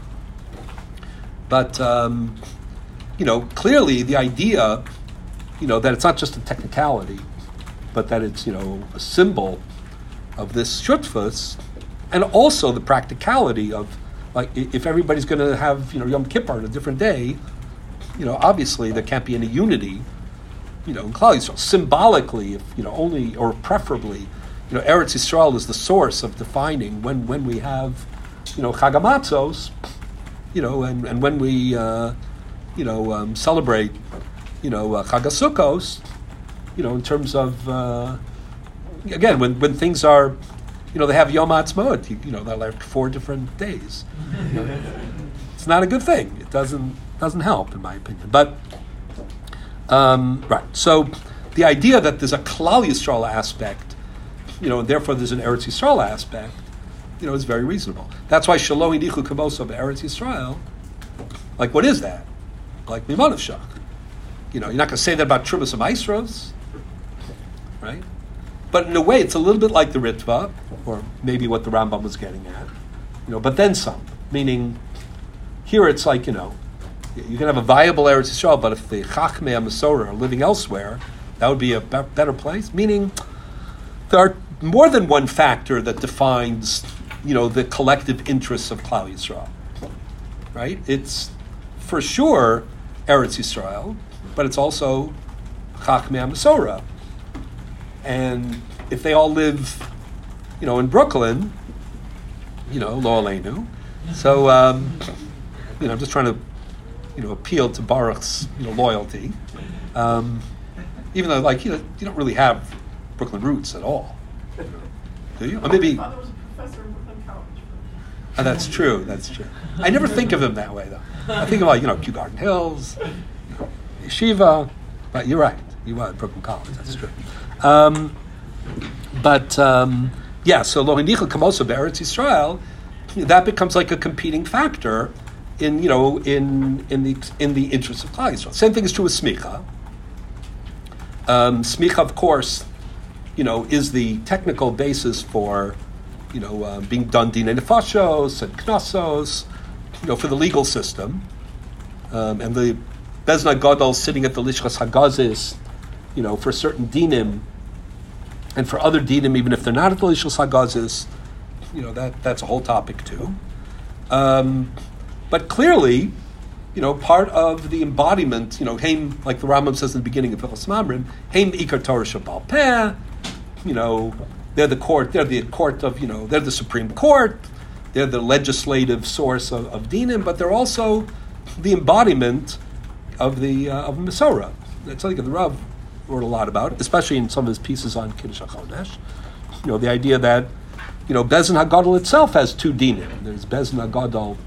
But um, you know, clearly the idea, you know, that it's not just a technicality, but that it's, you know, a symbol of this shutfus, and also the practicality of, like, if everybody's going to have, you know, Yom Kippur on a different day, you know, obviously there can't be any unity, you know, in Klal Yisrael. Symbolically, if, you know, only, or preferably, you know, Eretz Yisrael is the source of defining when, when we have, you know, Chag HaMatzos, you know, and, and when we, uh, you know, um, celebrate, you know, uh, Chag HaSukkos, you know, in terms of, uh, again, when, when things are, you know, they have Yom Ha'atzmaut, you, you know, they're like four different days. You know, it's not a good thing. It doesn't doesn't help, in my opinion. But, um, right, so the idea that there's a Klal Yisrael aspect, you know, and therefore there's an Eretz Yisrael aspect, you know, is very reasonable. That's why Shelo Hinichu Kamoso Eretz Yisrael, like, what is that? Like Miman of Shach. You know, you're not going to say that about Trumas and Maestros, right? But in a way, it's a little bit like the Ritva, or maybe what the Rambam was getting at, you know, but then some. Meaning, here it's like, you know, you can have a viable Eretz Yisrael, but if the Chachmei HaMasorah are living elsewhere, that would be a be- better place. Meaning, there are more than one factor that defines, you know, the collective interests of Klal Yisrael, right? It's, for sure, Eretz Yisrael, but it's also Chachmei HaMasorah. And if they all live, you know, in Brooklyn, you know, Lo Aleinu. So, um, you know, I'm just trying to, you know, appeal to Baruch's, you know, loyalty. Um, even though, like, you know, you don't really have Brooklyn roots at all. Do you? Or maybe. My father was a professor in Brooklyn College. Oh, that's true. That's true. I never think of him that way, though. I think of, like, you know, Kew Garden Hills, you know, Yeshiva. But you're right. You were at Brooklyn College. That's true. Um, but um, yeah, so Lo Hinichu Kamoso Be'eretz Yisrael, that becomes like a competing factor in, you know, in in the in the interest of Klal Yisrael. Same thing is true with Smicha. Um, Smicha, of course, you know, is the technical basis for, you know, uh, being done Dinei Nefashos and Knossos, you know, for the legal system, um, and the Bezna Gadol sitting at the Lishchas Hagazis, you know, for certain dinim, and for other dinim, even if they're not at the Lishchas Hagazis, you know, that that's a whole topic too. Um, but clearly, you know, part of the embodiment, you know, Haim, like the Rambam says in the beginning of Hilchos Mamrim, Haim Ikar Torah Shabal Peh, you know, they're the court, they're the court of, you know, they're the Supreme Court, they're the legislative source of, of dinim, but they're also the embodiment of the uh, of Masorah. That's something that the Rav wrote a lot about, especially in some of his pieces on Kiddush HaChodesh. You know, the idea that, you know, Bezin HaGadol itself has two dinim. There's Bezin HaGadol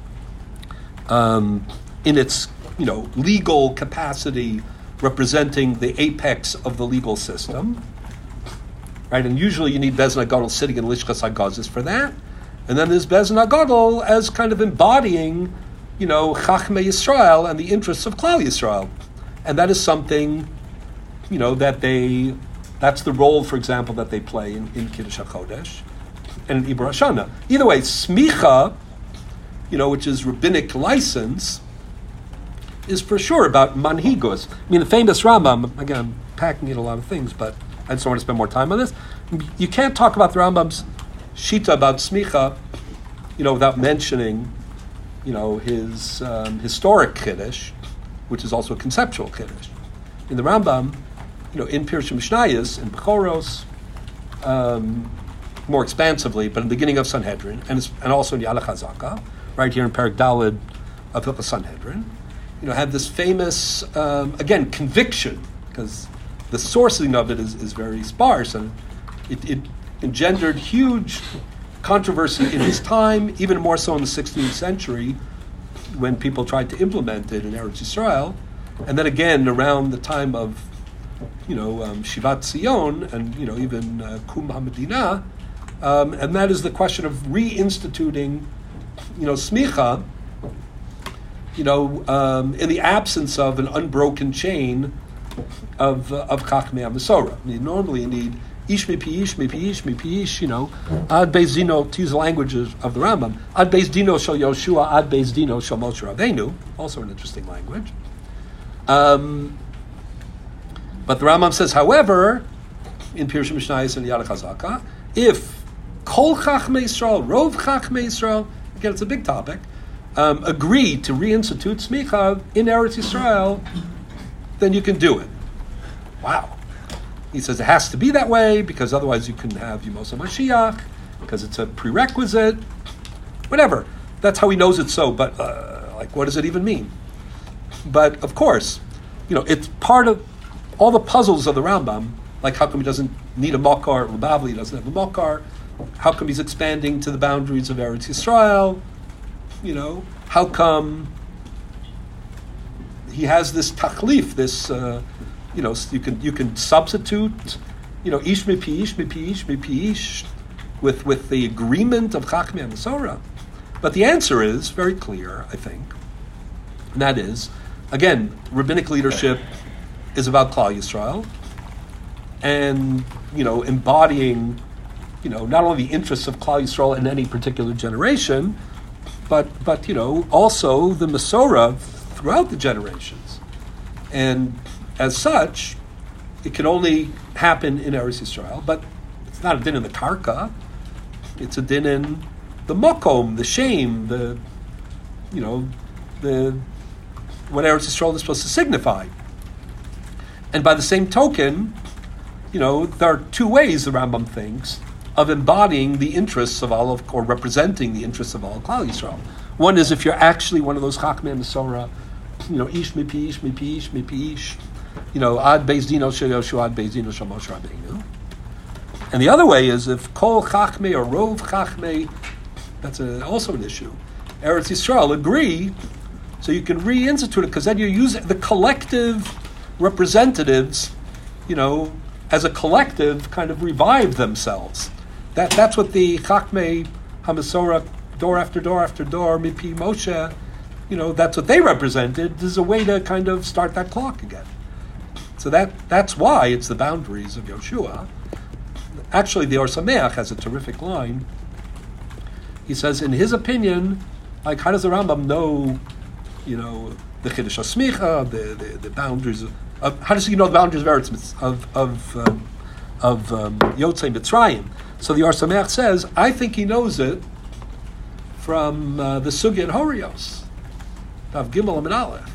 um, in its, you know, legal capacity representing the apex of the legal system, right? And usually you need Bezin HaGadol sitting in Lishchas HaGazis for that. And then there's Bezin HaGadol as kind of embodying, you know, Chachmei Yisrael and the interests of Klal Yisrael. And that is something, you know, that they, that's the role, for example, that they play in, in Kiddush HaChodesh and in Ibra Shana. Either way, Smicha, you know, which is rabbinic license, is for sure about manhigus. I mean, the famous Rambam, again, I'm packing in a lot of things, but I just don't want to spend more time on this. You can't talk about the Rambam's Shita about Smicha, you know, without mentioning, you know, his um, historic Kiddush, which is also a conceptual Kiddush. In the Rambam, you know, in Pirush Mishnayos, in Bechoros, um, more expansively, but in the beginning of Sanhedrin, and, and also in Yad HaChazaka, right here in Perek Daled of Hilchos Sanhedrin, you know, had this famous, um, again, conviction, because the sourcing of it is, is very sparse, and it, it engendered huge controversy in his time, even more so in the sixteenth century, when people tried to implement it in Eretz Yisrael, and then again around the time of, you know, um, Shivat Zion, and you know even uh, Kum HaMedina, um, and that is the question of reinstituting, you know, smicha, you know, um, in the absence of an unbroken chain of uh, of Chachmei HaMesorah. I mean, normally you need ish mipi ish mipi ish mipi ish, you know, ad beis dino, to use the languages of the Rambam, ad beis dino shel Yoshua, ad beis dino shel Moshe Rabbeinu, also an interesting language. Um, but the Rambam says, however, in Pirush Mishnayos and Yad HaChazaka, if Kol Chachmei Yisrael, Rov Chachmei Yisrael, again it's a big topic, um, agree to reinstitute smicha in Eretz Yisrael, then you can do it. Wow. He says it has to be that way because otherwise you can have Yemos HaMashiach, because it's a prerequisite, whatever. That's how he knows it's so, but uh, like what does it even mean? But of course, you know, it's part of all the puzzles of the Rambam, like how come he doesn't need a Makar, Bavli doesn't have a Makar, how come he's expanding to the boundaries of Eretz Yisrael, you know, how come he has this tachlif, this, uh, you know, you can you can substitute, you know, ish mipi ish mipi ish mipi ish with, with the agreement of Chachmei HaMesorah. But the answer is very clear, I think, and that is, again, rabbinic leadership is about Klal Yisrael, and, you know, embodying, you know, not only the interests of Klal Yisrael in any particular generation, but, but you know, also the Mesorah throughout the generations. And as such, it can only happen in Eretz Yisrael, but it's not a din in the karka, it's a din in the mokom, the shame, the, you know, the, what Eretz Yisrael is supposed to signify. And by the same token, you know, there are two ways, the Rambam thinks, of embodying the interests of all of, or representing the interests of all of Klal Yisrael. One is if you're actually one of those Chachmei HaMesorah, you know, ish mipi ish mipi ish mipi ish, you know, ad beis dino shel Yoshua, ad beis dino shel Moshe Rabbeinu. And the other way is if kol Chachmei or rov Chachmei, that's a, also an issue. Eretz Yisrael agree, so you can reinstitute it, because then you use the collective representatives, you know, as a collective kind of revive themselves. That That's what the Chachmei HaMesorah, door after door after door, mipi Moshe, you know, that's what they represented. This is a way to kind of start that clock again. So that that's why it's the boundaries of Yoshua. Actually, the Or Sameach has a terrific line. He says, in his opinion, like, how does the Rambam know, you know, the Chiddush HaSmicha, the, the, the boundaries of, of, how does he know the boundaries of Eretz, of, of, um, of um, Yotzei Mitzrayim? So the Or Sameach says, I think he knows it from uh, the Sugya and Horios, of Gimel and Aleph,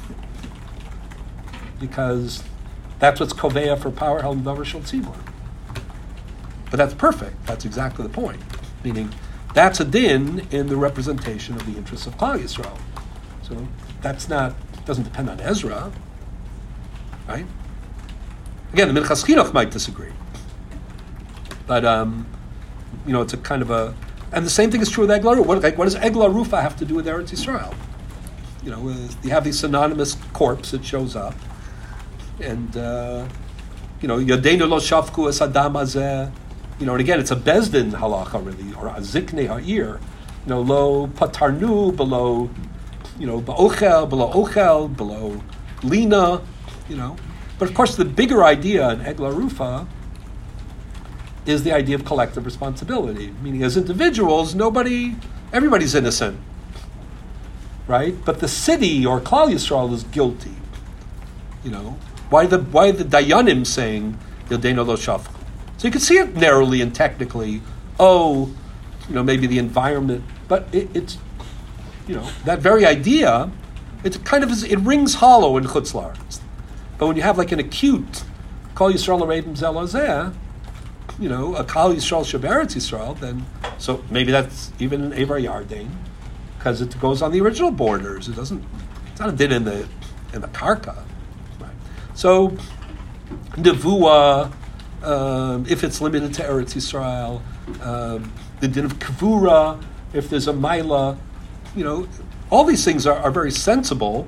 because that's what's Koveya for Power Helm Davar Shel Tzibur. But that's perfect. That's exactly the point. Meaning, that's a din in the representation of the interests of Klal Yisrael. So that's not, doesn't depend on Ezra, right? Again, the Minchas Chinuch might disagree, but um, you know, it's a kind of a, and the same thing is true with Egla Rufa. What, like, what does Egla Rufa have to do with Eretz Yisrael? You know, you have this synonymous corpse that shows up, and uh, you know, Yadeinu lo shafku es adam hazeh. You know, and again, it's a bezdin halacha really, or a ziknei ha'ir. You know, lo patarnu below, you know, ba'ochel below ochel below lina. You know, but of course, the bigger idea in Egla Rufa is the idea of collective responsibility. Meaning, as individuals, nobody, everybody's innocent. Right, but the city or Klal Yisrael is guilty. You know, why the why the Dayanim saying Yadeinu lo shafchu? So you can see it narrowly and technically. Oh, you know, maybe the environment, but it, it's, you know, that very idea. It kind of is, it rings hollow in Chutz La'aretz. But when you have like an acute Kol Yisrael Aredim Zel Hazeh, you know, a Kol Yisrael Sheberetz Yisrael, then so maybe that's even in Eivar Yarden, because it goes on the original borders. It doesn't. It's not a din in the in the karka, right? So, Nevuah, um, if it's limited to Eretz Yisrael, um, the din of Kavura, if there's a Maila, you know, all these things are, are very sensible,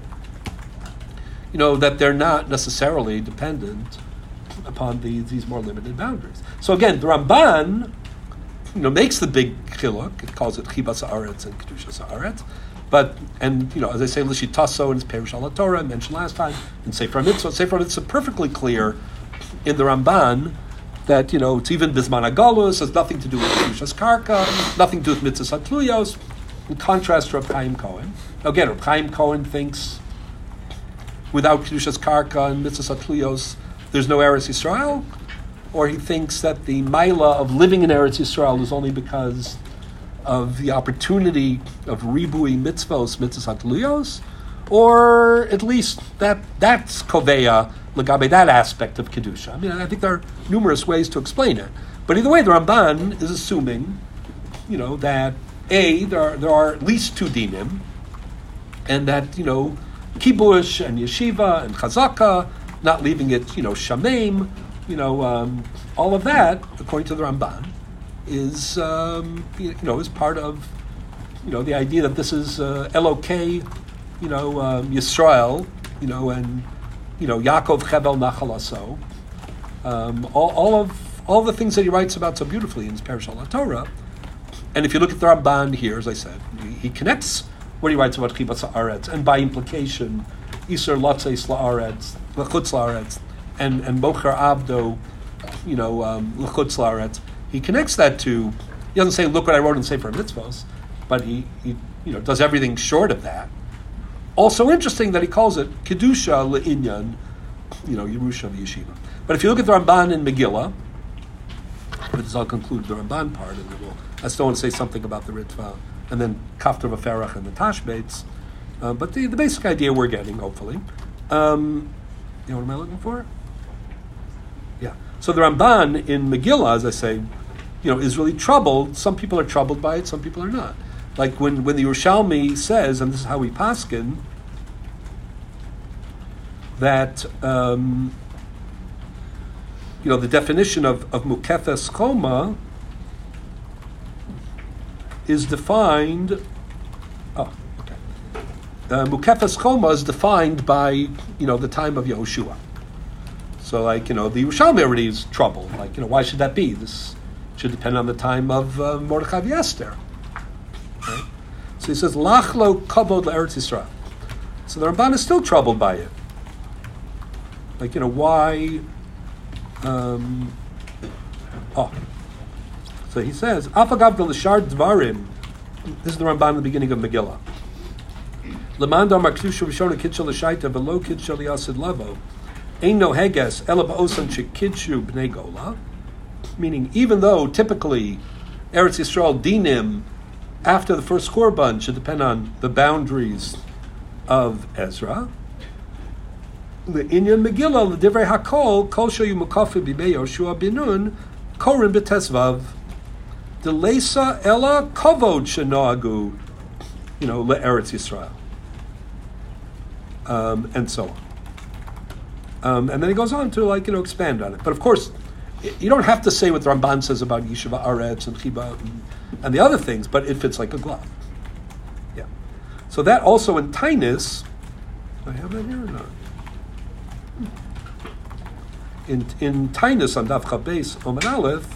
you know, that they're not necessarily dependent upon the, these more limited boundaries. So again, the Ramban, you know, makes the big chiluk. It calls it Chibas Haaretz and Kedushas Haaretz. But, and, you know, as I say, Lishitaso and Perush al Torah, I mentioned last time, in Sefer Mitzvot, Sefer Mitzvot, it's perfectly clear in the Ramban that, you know, it's even Bisman Agalus, has nothing to do with Kedushas Karka, nothing to do with Mitzvahs Hatluyos, in contrast to Reb Chaim Cohen. Now, again, Reb Chaim Cohen thinks without Kedushas Karka and Mitzvahs Hatluyos, there's no Eretz Yisrael, or he thinks that the Maila of living in Eretz Yisrael is only because of the opportunity of ribui mitzvos, mitzvos hatluyos, or at least that that's koveya legabe, that aspect of kedusha. I mean, I think there are numerous ways to explain it, but either way, the Ramban is assuming, you know, that a there are, there are at least two dinim, and that, you know, kibush and yeshiva and chazaka, not leaving it, you know, shameim, you know, um, all of that, according to the Ramban, is um, you know is part of, you know, the idea that this is uh, Elokei, you know, um, Yisrael, you know, and, you know, Yaakov Chevel Nachalaso, um, all, all of all the things that he writes about so beautifully in his Perush al Torah. And if you look at the Ramban here, as I said, he, he connects what he writes about Chibas Haaretz, and by implication, Iser Lotzeis La'aretz, L'chutz La'aretz, and and Mocher Abdo, you know, um, L'chutz La'aretz. He connects that to, he doesn't say, look what I wrote in Sefer Mitzvos, but he, he you know, does everything short of that. Also interesting that he calls it Kedusha Le'inyan, you know, Yerusha V'Yeshiva. But if you look at the Ramban in Megillah, with this I'll conclude the Ramban part, and then we'll, I still want to say something about the Ritva, and then Kaftar V'Ferach and the Tashbates. Uh, but the, the basic idea we're getting, hopefully. Um, you know what am I looking for? Yeah. So the Ramban in Megillah, as I say, you know, is really troubled. Some people are troubled by it, some people are not. Like when, when the Yerushalmi says, and this is how we paskin, that, um, you know, the definition of, of Mukefes Choma is defined, oh, okay. Uh, Mukefes Choma is defined by, you know, the time of Yehoshua. So, like, you know, the Yerushalmi already is troubled. Like, you know, why should that be? This should depend on the time of uh, Mordechai Esther. Right? So he says, Lachlo kavod le'eretz Yisrael. So the Ramban is still troubled by it. Like, you know, why? Um, oh. So he says, Afagav v'lishar dvarim. This is the Ramban in the beginning of Megillah. Lemandar makdusha v'shona kitshel l'shaita v'lo kitshel yasid lavo. Ein no heges ela ba'osan shekidshu b'nei gola. Meaning, even though typically Eretz Yisrael dinim after the first korban should depend on the boundaries of Ezra, the Inyan Megillah, the Divrei Hakol, Kol Shoyu Mukafi Bimei Yoshua Binun, Korin B'Tesvav, the Leisa Ella Kovod Shenoagu, you know, LeEretz Yisrael, um, and so on. Um, and then he goes on to, like, you know, expand on it. But of course, you don't have to say what the Ramban says about Yeshiva Aretz and Chiba and, and the other things, but it fits like a glove. Yeah. So that also in Tainus, do I have that here or not? In in Tainus on Daf Chabes Omen Aleph,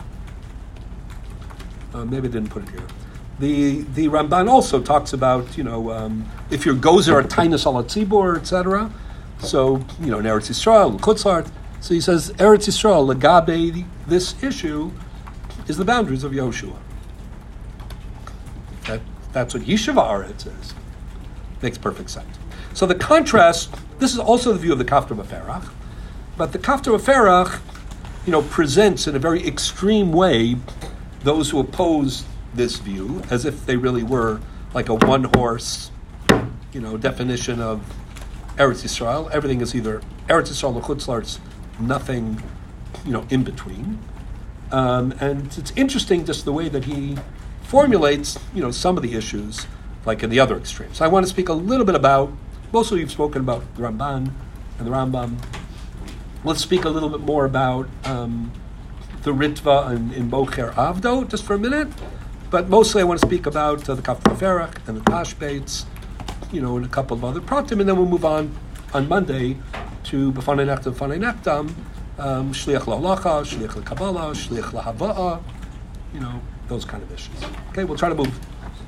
uh, maybe I didn't put it here. The the Ramban also talks about, you know, um, if your gozer are Tainus al Tzibor, et cetera. So, you know, in Eretz Yisrael, Chutzlart. So he says, Eretz Yisrael, Legabe, this issue is the boundaries of Yehoshua. That, that's what Yeshiva Aretz is. Makes perfect sense. So the contrast, this is also the view of the Kaftar B'Ferach, but the Kaftar B'Ferach, you know, presents in a very extreme way those who oppose this view, as if they really were like a one-horse, you know, definition of Eretz Yisrael. Everything is either Eretz Yisrael or Chutzlarts, nothing, you know, in between. Um, and it's interesting just the way that he formulates, you know, some of the issues, like in the other extremes. So I want to speak a little bit about, mostly you've spoken about the Ramban and the Rambam, let's speak a little bit more about um, the Ritva in, in Bocher Avdo, just for a minute. But mostly I want to speak about uh, the Kaf Teferach and the Tashbates, you know, and a couple of other pratim, and then we'll move on on Monday to B'fanei Nechtam, B'fanei Nechtam, um, Shliach La'alacha, Shliach L'Kabbalah, Shliach L'Hava'a, you know, those kind of issues. Okay, we'll try to move.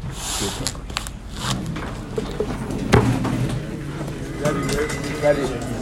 Ready, ready.